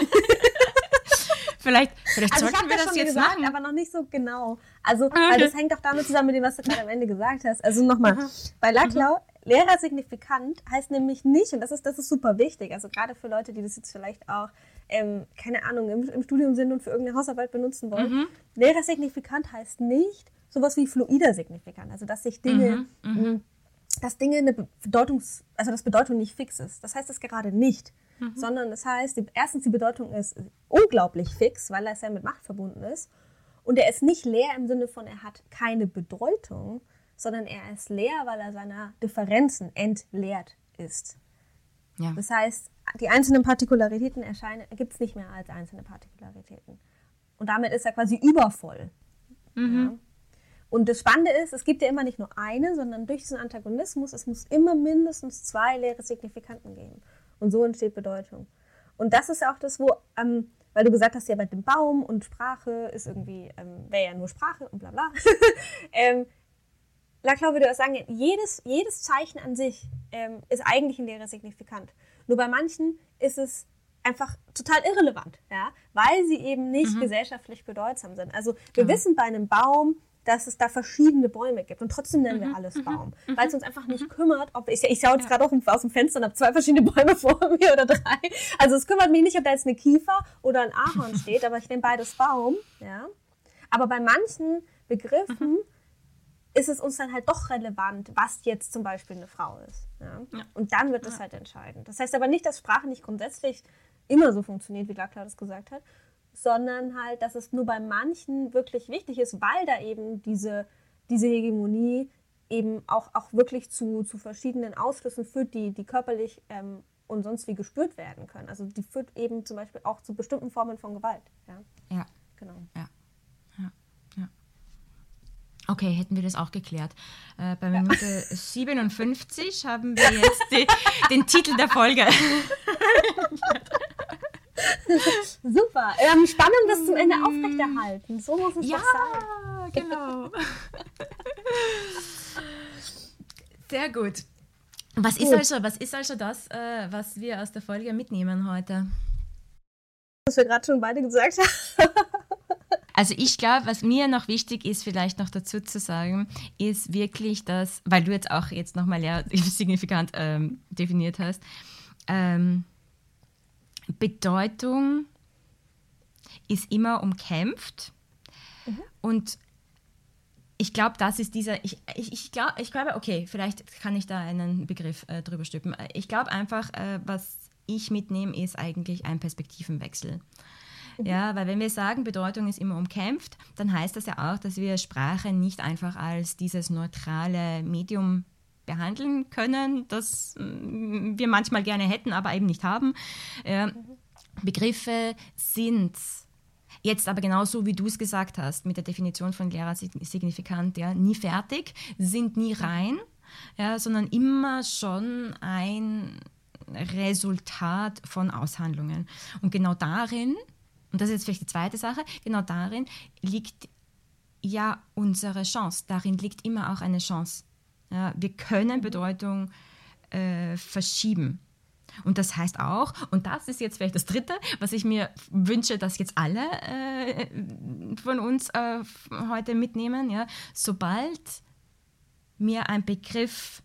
Speaker 1: Vielleicht, vielleicht
Speaker 2: also
Speaker 1: sollten wir das, das jetzt
Speaker 2: gesagt,
Speaker 1: machen.
Speaker 2: Aber noch nicht so genau. Also, okay. Weil das hängt auch damit zusammen, mit dem, was du gerade am Ende gesagt hast. Also nochmal, mhm. bei Laclau, mhm. Lehrer signifikant heißt nämlich nicht, und das ist, das ist super wichtig, also gerade für Leute, die das jetzt vielleicht auch, ähm, keine Ahnung, im, im Studium sind und für irgendeine Hausarbeit benutzen wollen. Mhm. Lehrer signifikant heißt nicht sowas wie fluider signifikant, also dass sich Dinge... Mhm. Mhm. dass Dinge eine Bedeutungs-, also dass Bedeutung nicht fix ist. Das heißt es gerade nicht, mhm. sondern das heißt, die, erstens die Bedeutung ist unglaublich fix, weil er ja mit Macht verbunden ist und er ist nicht leer im Sinne von, er hat keine Bedeutung, sondern er ist leer, weil er seiner Differenzen entleert ist. Ja. Das heißt, die einzelnen Partikularitäten erscheinen, gibt es nicht mehr als einzelne Partikularitäten. Und damit ist er quasi übervoll. Mhm. Ja. Und das Spannende ist, es gibt ja immer nicht nur eine, sondern durch diesen Antagonismus, es muss immer mindestens zwei leere Signifikanten geben. Und so entsteht Bedeutung. Und das ist auch das, wo, ähm, weil du gesagt hast, ja bei dem Baum und Sprache ist irgendwie, ähm, wäre ja nur Sprache und bla bla. ähm, Laclau würde auch sagen, jedes, jedes Zeichen an sich ähm, ist eigentlich ein leerer Signifikant. Nur bei manchen ist es einfach total irrelevant, ja, weil sie eben nicht mhm. gesellschaftlich bedeutsam sind. Also wir ja. wissen bei einem Baum, dass es da verschiedene Bäume gibt. Und trotzdem nennen wir alles Baum. Mhm. Weil es uns einfach nicht kümmert, ob ich, ich schaue jetzt gerade auch aus dem Fenster und habe zwei verschiedene Bäume vor mir oder drei. Also es kümmert mich nicht, ob da jetzt eine Kiefer oder ein Ahorn steht, aber ich nenne beides Baum. Ja. Aber bei manchen Begriffen mhm. ist es uns dann halt doch relevant, was jetzt zum Beispiel eine Frau ist. Ja. Ja. Und dann wird es ja. halt entscheidend. Das heißt aber nicht, dass Sprache nicht grundsätzlich immer so funktioniert, wie Laclau das gesagt hat, sondern halt, dass es nur bei manchen wirklich wichtig ist, weil da eben diese, diese Hegemonie eben auch, auch wirklich zu, zu verschiedenen Ausschlüssen führt, die, die körperlich ähm, und sonst wie gespürt werden können. Also die führt eben zum Beispiel auch zu bestimmten Formen von Gewalt. Ja,
Speaker 1: ja.
Speaker 2: Genau.
Speaker 1: Ja. Ja. Ja. Okay, hätten wir das auch geklärt. Äh, bei Minute ja. siebenundfünfzig haben wir jetzt die, den Titel der Folge.
Speaker 2: Super. Ähm, Spannung bis zum Ende aufrechterhalten. So muss es
Speaker 1: ja,
Speaker 2: doch sein.
Speaker 1: Genau. Sehr gut. Was gut. ist also, was ist also das, äh, was wir aus der Folge mitnehmen heute?
Speaker 2: Was wir gerade schon beide gesagt haben.
Speaker 1: Also ich glaube, was mir noch wichtig ist, vielleicht noch dazu zu sagen, ist wirklich, dass, weil du jetzt auch jetzt nochmal ja, signifikant ähm, definiert hast, ähm, Bedeutung ist immer umkämpft. Mhm. Und ich glaube, das ist dieser, ich, ich, ich, glaub, ich glaube, okay, vielleicht kann ich da einen Begriff äh, drüber stülpen. Ich glaube einfach, äh, was ich mitnehme, ist eigentlich ein Perspektivenwechsel. Mhm. Ja, weil wenn wir sagen, Bedeutung ist immer umkämpft, dann heißt das ja auch, dass wir Sprache nicht einfach als dieses neutrale Medium behandeln können, das wir manchmal gerne hätten, aber eben nicht haben. Äh, mhm. Begriffe sind jetzt aber genauso, wie du es gesagt hast, mit der Definition von Lehrer signifikant, ja, nie fertig, sind nie rein, ja, sondern immer schon ein Resultat von Aushandlungen. Und genau darin, und das ist jetzt vielleicht die zweite Sache, genau darin liegt ja unsere Chance. Darin liegt immer auch eine Chance. Ja, wir können Bedeutung äh, verschieben. Und das heißt auch, und das ist jetzt vielleicht das Dritte, was ich mir wünsche, dass jetzt alle äh, von uns äh, heute mitnehmen, ja, sobald mir ein Begriff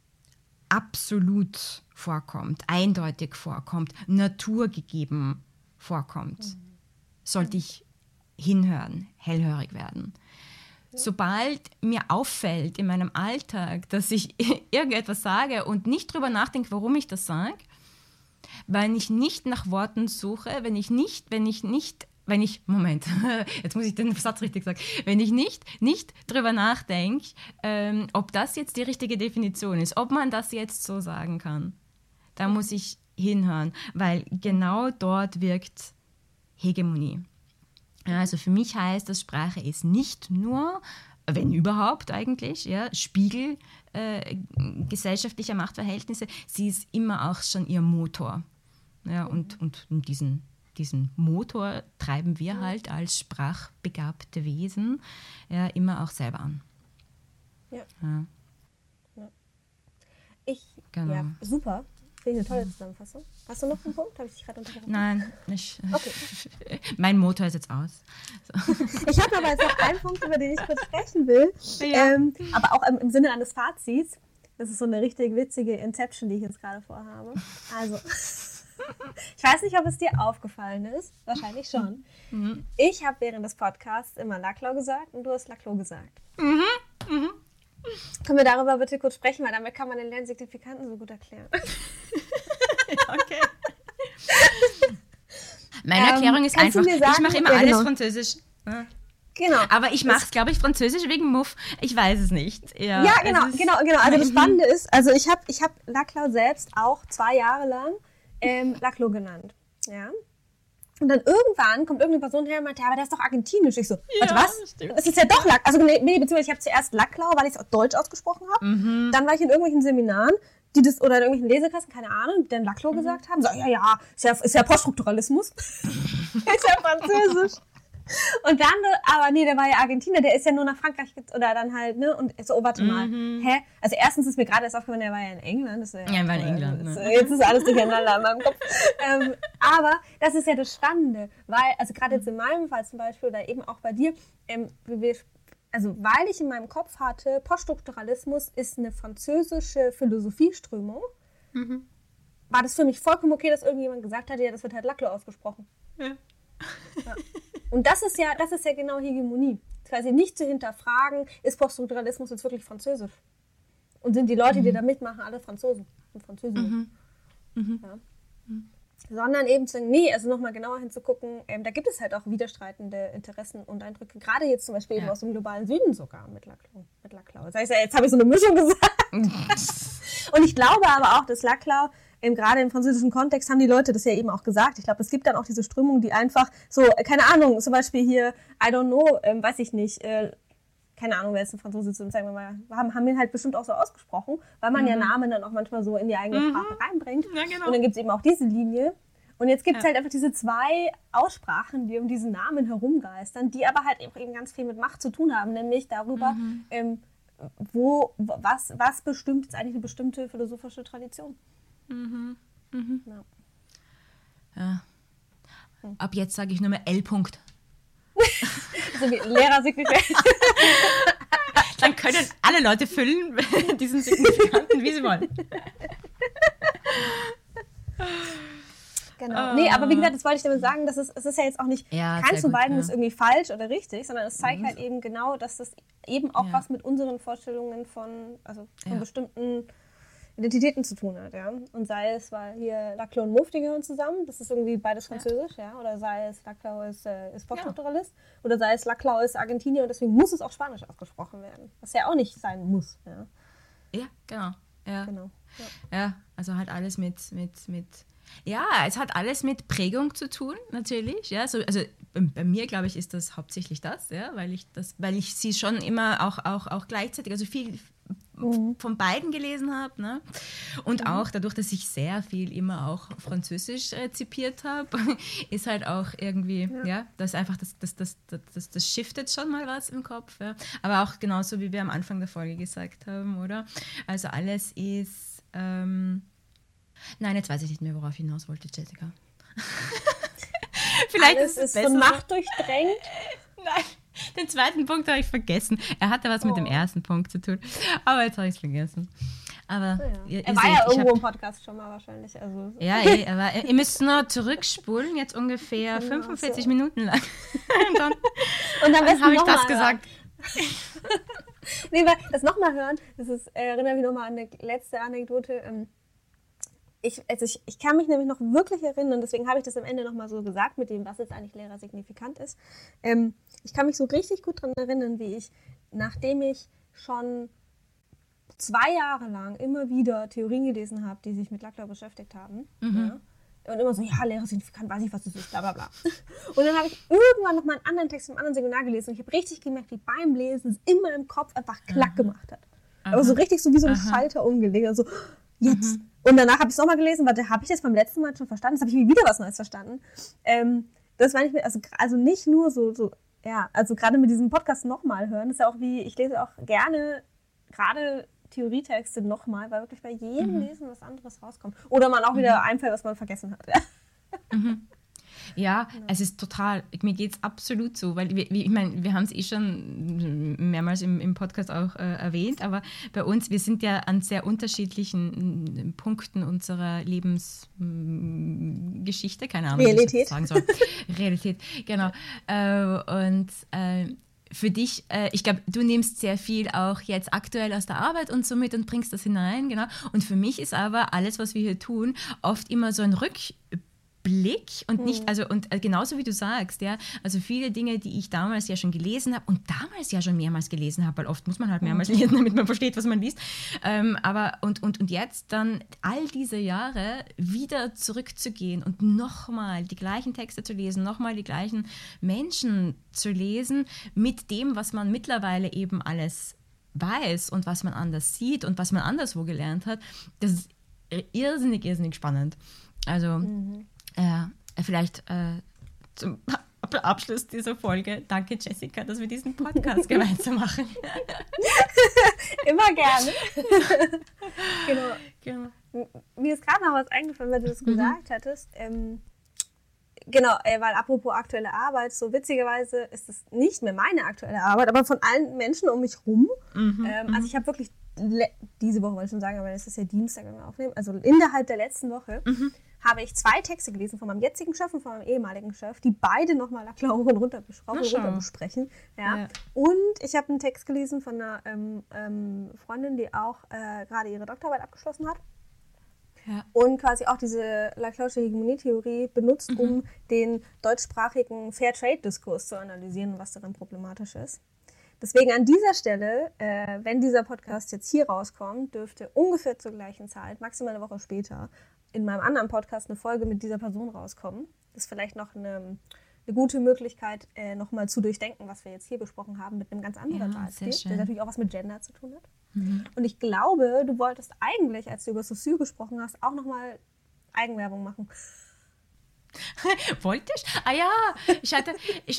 Speaker 1: absolut vorkommt, eindeutig vorkommt, naturgegeben vorkommt, mhm. sollte ich hinhören, hellhörig werden. Sobald mir auffällt in meinem Alltag, dass ich irgendetwas sage und nicht drüber nachdenke, warum ich das sage, wenn ich nicht nach Worten suche, wenn ich nicht, wenn ich nicht, wenn ich, Moment, jetzt muss ich den Satz richtig sagen, wenn ich nicht, nicht drüber nachdenke, ähm, ob das jetzt die richtige Definition ist, ob man das jetzt so sagen kann, da muss ich hinhören, weil genau dort wirkt Hegemonie. Also für mich heißt das, Sprache ist nicht nur, wenn überhaupt eigentlich, ja, Spiegel äh, gesellschaftlicher Machtverhältnisse, sie ist immer auch schon ihr Motor. Ja, und, und diesen, diesen Motor treiben wir halt als sprachbegabte Wesen ja, immer auch selber an.
Speaker 2: Ja.
Speaker 1: Ja.
Speaker 2: Ja. Ich,
Speaker 1: genau.
Speaker 2: ja, super. Finde ich eine tolle Zusammenfassung. Hast du noch einen Punkt? Habe ich dich gerade unterbrochen?
Speaker 1: Nein, ich,
Speaker 2: okay.
Speaker 1: Mein Motor ist jetzt aus. So.
Speaker 2: Ich habe aber jetzt noch einen Punkt, über den ich kurz sprechen will. Ja. Ähm, aber auch im, im Sinne eines Fazits. Das ist so eine richtig witzige Inception, die ich jetzt gerade vorhabe. Also, ich weiß nicht, ob es dir aufgefallen ist. Wahrscheinlich schon. Mhm. Ich habe während des Podcasts immer Laclau gesagt und du hast Laclau gesagt.
Speaker 1: Mhm. Mhm.
Speaker 2: Können wir darüber bitte kurz sprechen, weil damit kann man den Lernsignifikanten so gut erklären.
Speaker 1: Okay. Meine Erklärung ähm, ist einfach, sagen, ich mache immer ja, alles genau. Französisch. Ja.
Speaker 2: Genau.
Speaker 1: Aber ich mache es, glaube ich, Französisch wegen Muff. Ich weiß es nicht. Ja,
Speaker 2: ja genau, genau, genau. Also das Spannende ist, also ich habe ich hab Laclau selbst auch zwei Jahre lang ähm, Laclau genannt. Ja. Und dann irgendwann kommt irgendeine Person her und meinte, ja, aber der ist doch argentinisch. Ich so, warte, ja, was? Stimmt. Es ist ja doch Lack. Also nee, nee beziehungsweise ich habe zuerst Laclau, weil ich es auf Deutsch ausgesprochen habe. Mhm. Dann war ich in irgendwelchen Seminaren, die das, oder in irgendwelchen Lesekassen, keine Ahnung, die dann Laclau mhm. gesagt haben. So, ja, ja, ist ja, ist ja Poststrukturalismus. Ist ja Französisch. Und dann, aber nee, der war ja Argentinier, der ist ja nur nach Frankreich, oder dann halt, ne, und so, oh, warte mal, mhm. hä? Also erstens ist mir gerade erst aufgefallen, der war ja in England. Das ist ja,
Speaker 1: ja, er war in England,
Speaker 2: ne?
Speaker 1: Ist,
Speaker 2: jetzt ist alles durcheinander in meinem Kopf. ähm, aber das ist ja das Spannende, weil, also gerade jetzt in meinem Fall zum Beispiel, oder eben auch bei dir, ähm, wir, also weil ich in meinem Kopf hatte, Poststrukturalismus ist eine französische Philosophieströmung, mhm. war das für mich vollkommen okay, dass irgendjemand gesagt hat, ja, das wird halt Laclau ausgesprochen. Ja. Ja. Und das ist ja, das ist ja genau Hegemonie. Quasi nicht zu hinterfragen, ist Poststrukturalismus jetzt wirklich französisch? Und sind die Leute, mhm. die da mitmachen, alle Franzosen und Französinnen? Mhm. Mhm. Ja. Mhm. Sondern eben zu sagen, nee, also nochmal genauer hinzugucken, ähm, da gibt es halt auch widerstreitende Interessen und Eindrücke, gerade jetzt zum Beispiel ja. eben aus dem globalen Süden sogar mit Laclau. Mit Laclau. Das heißt ja, jetzt habe ich so eine Mischung gesagt. Und ich glaube aber auch, dass Laclau, ähm, gerade im französischen Kontext haben die Leute das ja eben auch gesagt. Ich glaube, es gibt dann auch diese Strömung, die einfach so, keine Ahnung, zum Beispiel hier, I don't know, ähm, weiß ich nicht, äh, keine Ahnung, wer ist ein Franzose zu uns, sagen wir mal, haben, haben ihn halt bestimmt auch so ausgesprochen, weil man mhm. ja Namen dann auch manchmal so in die eigene mhm. Sprache reinbringt.
Speaker 1: Ja, genau.
Speaker 2: Und dann gibt es eben auch diese Linie. Und jetzt gibt es ja. halt einfach diese zwei Aussprachen, die um diesen Namen herumgeistern, die aber halt eben ganz viel mit Macht zu tun haben, nämlich darüber, mhm. ähm, wo, was, was bestimmt jetzt eigentlich eine bestimmte philosophische Tradition.
Speaker 1: Mhm. Mhm. Ja. ja. Hm. Ab jetzt sage ich nur mehr L. -Punkt.
Speaker 2: So wie Lehrer signifikant.
Speaker 1: Dann können alle Leute füllen diesen Signifikanten, wie sie wollen.
Speaker 2: Genau. Nee, aber wie gesagt, das wollte ich damit sagen, dass es, es ist ja jetzt auch nicht,
Speaker 1: ja,
Speaker 2: keins von beiden
Speaker 1: ja.
Speaker 2: ist irgendwie falsch oder richtig, sondern es zeigt mhm. halt eben genau, dass das eben auch
Speaker 1: ja.
Speaker 2: was mit unseren Vorstellungen von, also von
Speaker 1: ja.
Speaker 2: bestimmten Identitäten zu tun hat, ja. Und sei es, weil hier Laclau und Mufti gehören zusammen, das ist irgendwie beides französisch, ja. ja? Oder sei es, Laclau ist, äh, ist Poststrukturalist, ja. oder sei es, Laclau ist Argentinier und deswegen muss es auch Spanisch ausgesprochen werden, was ja auch nicht sein muss, ja.
Speaker 1: Ja, genau. Ja,
Speaker 2: genau.
Speaker 1: ja. ja also halt alles mit, mit, mit ja, es hat alles mit Prägung zu tun, natürlich. Ja, so, also bei mir, glaube ich, ist das hauptsächlich das, ja, weil ich das, weil ich sie schon immer auch, auch, auch gleichzeitig, also viel mhm. von beiden gelesen habe, ne? Und mhm. auch dadurch, dass ich sehr viel immer auch Französisch rezipiert habe, ist halt auch irgendwie, ja, ja das einfach, das, das, das, das, das shiftet schon mal was im Kopf. Ja. Aber auch genauso, wie wir am Anfang der Folge gesagt haben, oder? Also alles ist, ähm, nein, jetzt weiß ich nicht mehr, worauf ich hinaus wollte, Jessica.
Speaker 2: Vielleicht alles ist es besser. So machtdurchdrängt.
Speaker 1: Nein, den zweiten Punkt habe ich vergessen. Er hatte was oh. mit dem ersten Punkt zu tun. Aber jetzt habe ich es vergessen. Aber
Speaker 2: ja.
Speaker 1: ihr, ihr
Speaker 2: er war
Speaker 1: seht,
Speaker 2: ja irgendwo
Speaker 1: hab,
Speaker 2: im Podcast schon mal wahrscheinlich. Also.
Speaker 1: Ja, ey, aber ihr müsst nur zurückspulen, jetzt ungefähr genau, fünfundvierzig so. Minuten lang. Und dann,
Speaker 2: Und dann, dann
Speaker 1: habe ich das gesagt.
Speaker 2: Nee, weil das nochmal hören, das ist, äh, erinnere mich nochmal an eine letzte Anekdote. Ähm, Ich, also ich, ich kann mich nämlich noch wirklich erinnern, deswegen habe ich das am Ende nochmal so gesagt, mit dem, was jetzt eigentlich Lehrer signifikant ist. Ähm, ich kann mich so richtig gut daran erinnern, wie ich, nachdem ich schon zwei Jahre lang immer wieder Theorien gelesen habe, die sich mit Laclau beschäftigt haben,
Speaker 1: mhm.
Speaker 2: ja, und immer so, ja, Lehrer signifikant, weiß ich, was das ist, bla bla bla. Und dann habe ich irgendwann nochmal einen anderen Text im anderen Seminar gelesen und ich habe richtig gemerkt, wie beim Lesen es immer im Kopf einfach klack gemacht hat. Aha. Aber so richtig so wie so ein Aha. Schalter umgelegt, also jetzt. Mhm. Und danach habe ich es nochmal gelesen, warte, habe ich das beim letzten Mal schon verstanden? Jetzt habe ich wieder was Neues verstanden. Ähm, das war nicht mehr, also, also nicht nur so, so, ja, also gerade mit diesem Podcast nochmal hören, das ist ja auch wie, ich lese auch gerne gerade Theorietexte nochmal, weil wirklich bei jedem mhm. Lesen was anderes rauskommt. Oder man auch mhm. wieder einfällt, was man vergessen hat.
Speaker 1: Mhm. Ja, genau. Es ist total, mir geht es absolut so, weil wir, ich meine, wir haben es eh schon mehrmals im, im Podcast auch äh, erwähnt, aber bei uns, wir sind ja an sehr unterschiedlichen Punkten unserer Lebensgeschichte, keine Ahnung,
Speaker 2: Realität.
Speaker 1: wie ich das sagen soll. Realität, genau. Äh, und äh, für dich, äh, ich glaube, du nimmst sehr viel auch jetzt aktuell aus der Arbeit und so mit und bringst das hinein, genau. Und für mich ist aber alles, was wir hier tun, oft immer so ein Rückblick und nicht, also und genauso wie du sagst, ja, also viele Dinge, die ich damals ja schon gelesen habe und damals ja schon mehrmals gelesen habe, weil oft muss man halt mehrmals lesen, damit man versteht, was man liest, ähm, aber und, und, und jetzt dann all diese Jahre wieder zurückzugehen und nochmal die gleichen Texte zu lesen, nochmal die gleichen Menschen zu lesen, mit dem, was man mittlerweile eben alles weiß und was man anders sieht und was man anderswo gelernt hat, das ist irrsinnig, irrsinnig spannend. Also mhm. Ja, vielleicht äh, zum Abschluss dieser Folge, danke Jessica, dass wir diesen Podcast gemeinsam machen.
Speaker 2: Immer gerne. Genau. genau. Mir ist gerade noch was eingefallen, weil du das mhm. gesagt hattest. Ähm, genau, äh, weil apropos aktuelle Arbeit, so witzigerweise ist es nicht mehr meine aktuelle Arbeit, aber von allen Menschen um mich rum. Mhm. Ähm, also ich habe wirklich le- diese Woche, wollte ich schon sagen, aber es ist ja Dienstag, wenn wir aufnehmen, also innerhalb der letzten Woche, mhm. habe ich zwei Texte gelesen von meinem jetzigen Chef und von meinem ehemaligen Chef, die beide nochmal Laclau hoch und runter, rauf und runter besprechen. Ja. Ja. Und ich habe einen Text gelesen von einer ähm, ähm, Freundin, die auch äh, gerade ihre Doktorarbeit abgeschlossen hat. Ja. Und quasi auch diese Laclausche Hegemonietheorie benutzt, mhm. um den deutschsprachigen Fairtrade-Diskurs zu analysieren, was darin problematisch ist. Deswegen an dieser Stelle, äh, wenn dieser Podcast jetzt hier rauskommt, dürfte ungefähr zur gleichen Zeit, maximal eine Woche später, in meinem anderen Podcast eine Folge mit dieser Person rauskommen. Das ist vielleicht noch eine, eine gute Möglichkeit, äh, nochmal zu durchdenken, was wir jetzt hier besprochen haben, mit einem ganz anderen
Speaker 1: Ja,
Speaker 2: Beispiel,
Speaker 1: sehr schön.
Speaker 2: der natürlich auch was mit Gender zu tun hat.
Speaker 1: Mhm.
Speaker 2: Und ich glaube, du wolltest eigentlich, als du über Saussure gesprochen hast, auch nochmal Eigenwerbung machen.
Speaker 1: Wollte ich? Ah ja, ich hatte. Ich,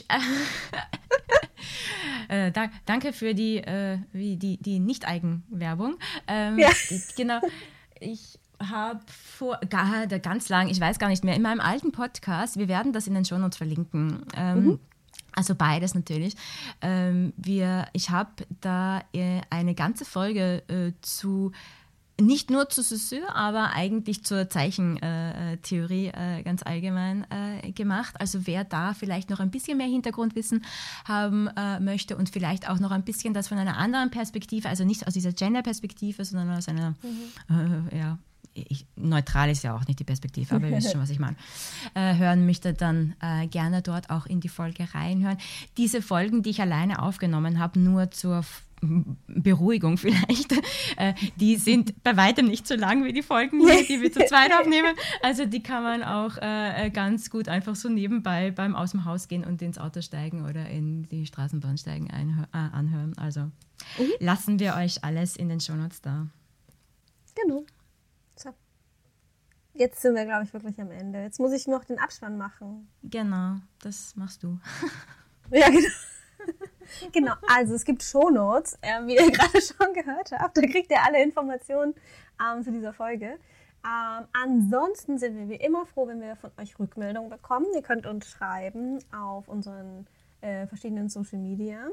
Speaker 1: äh, äh, da, danke für die, äh, wie die, die Nicht-Eigenwerbung. Ähm,
Speaker 2: Ja.
Speaker 1: Genau. Ich habe vor gar, ganz lang, ich weiß gar nicht mehr, in meinem alten Podcast, wir werden das in den Shownotes verlinken. Ähm, mhm. Also beides natürlich. Ähm, wir, ich habe da äh, eine ganze Folge äh, zu. Nicht nur zu Saussure, aber eigentlich zur Zeichentheorie äh, ganz allgemein äh, gemacht. Also wer da vielleicht noch ein bisschen mehr Hintergrundwissen haben äh, möchte und vielleicht auch noch ein bisschen das von einer anderen Perspektive, also nicht aus dieser Gender-Perspektive, sondern aus einer, mhm. äh, ja, ich, neutral ist ja auch nicht die Perspektive, aber ihr wisst schon, was ich meine, äh, hören möchte, dann äh, gerne dort auch in die Folge reinhören. Diese Folgen, die ich alleine aufgenommen habe, nur zur Beruhigung vielleicht, äh, die sind bei weitem nicht so lang wie die Folgen hier, die wir zu zweit aufnehmen. Also die kann man auch äh, ganz gut einfach so nebenbei beim aus dem Haus gehen und ins Auto steigen oder in die Straßenbahn steigen einhö- äh, anhören. Also mhm. lassen wir euch alles in den Shownotes da.
Speaker 2: Genau. So. Jetzt sind wir, glaube ich, wirklich am Ende. Jetzt muss ich noch den Abspann machen.
Speaker 1: Genau, das machst du.
Speaker 2: Ja, genau. Genau, also es gibt Shownotes, äh, wie ihr gerade schon gehört habt. Da kriegt ihr alle Informationen ähm, zu dieser Folge. Ähm, ansonsten sind wir wie immer froh, wenn wir von euch Rückmeldungen bekommen. Ihr könnt uns schreiben auf unseren äh, verschiedenen Social Media.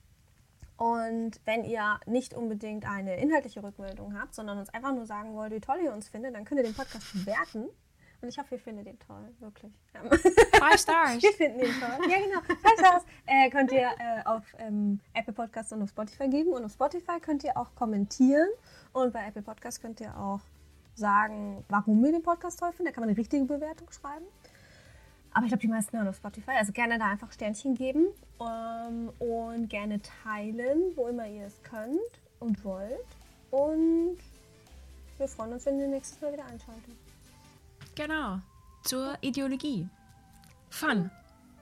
Speaker 2: Und wenn ihr nicht unbedingt eine inhaltliche Rückmeldung habt, sondern uns einfach nur sagen wollt, wie toll ihr uns findet, dann könnt ihr den Podcast bewerten. Und ich hoffe, ihr findet ihn toll, wirklich.
Speaker 1: Five Stars.
Speaker 2: Wir finden ihn toll. Ja, genau. Five Stars äh, könnt ihr äh, auf ähm, Apple Podcasts und auf Spotify geben. Und auf Spotify könnt ihr auch kommentieren. Und bei Apple Podcasts könnt ihr auch sagen, warum ihr den Podcast toll findet. Da kann man eine richtige Bewertung schreiben. Aber ich glaube, die meisten hören auf Spotify. Also gerne da einfach Sternchen geben. Ähm, und gerne teilen, wo immer ihr es könnt und wollt. Und wir freuen uns, wenn ihr nächstes Mal wieder einschaltet.
Speaker 1: Genau, zur Ideologie. Fun.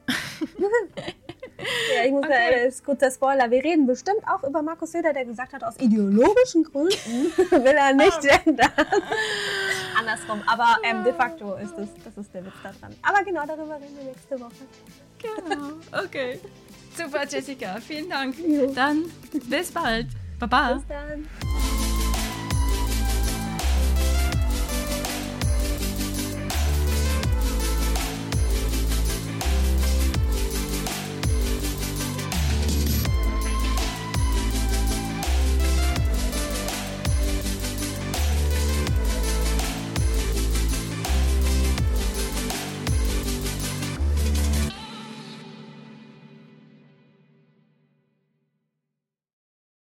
Speaker 2: Ja, ich muss okay. da, das ist kurzer Spoiler. Wir reden bestimmt auch über Markus Söder, der gesagt hat, aus ideologischen Gründen will er nicht gendern. Andersrum, aber ähm, de facto ist das, das ist der Witz daran. Aber genau, darüber reden wir nächste Woche.
Speaker 1: Genau, okay. Super, Jessica, vielen Dank. Jo. Dann bis bald. Baba.
Speaker 2: Bis dann.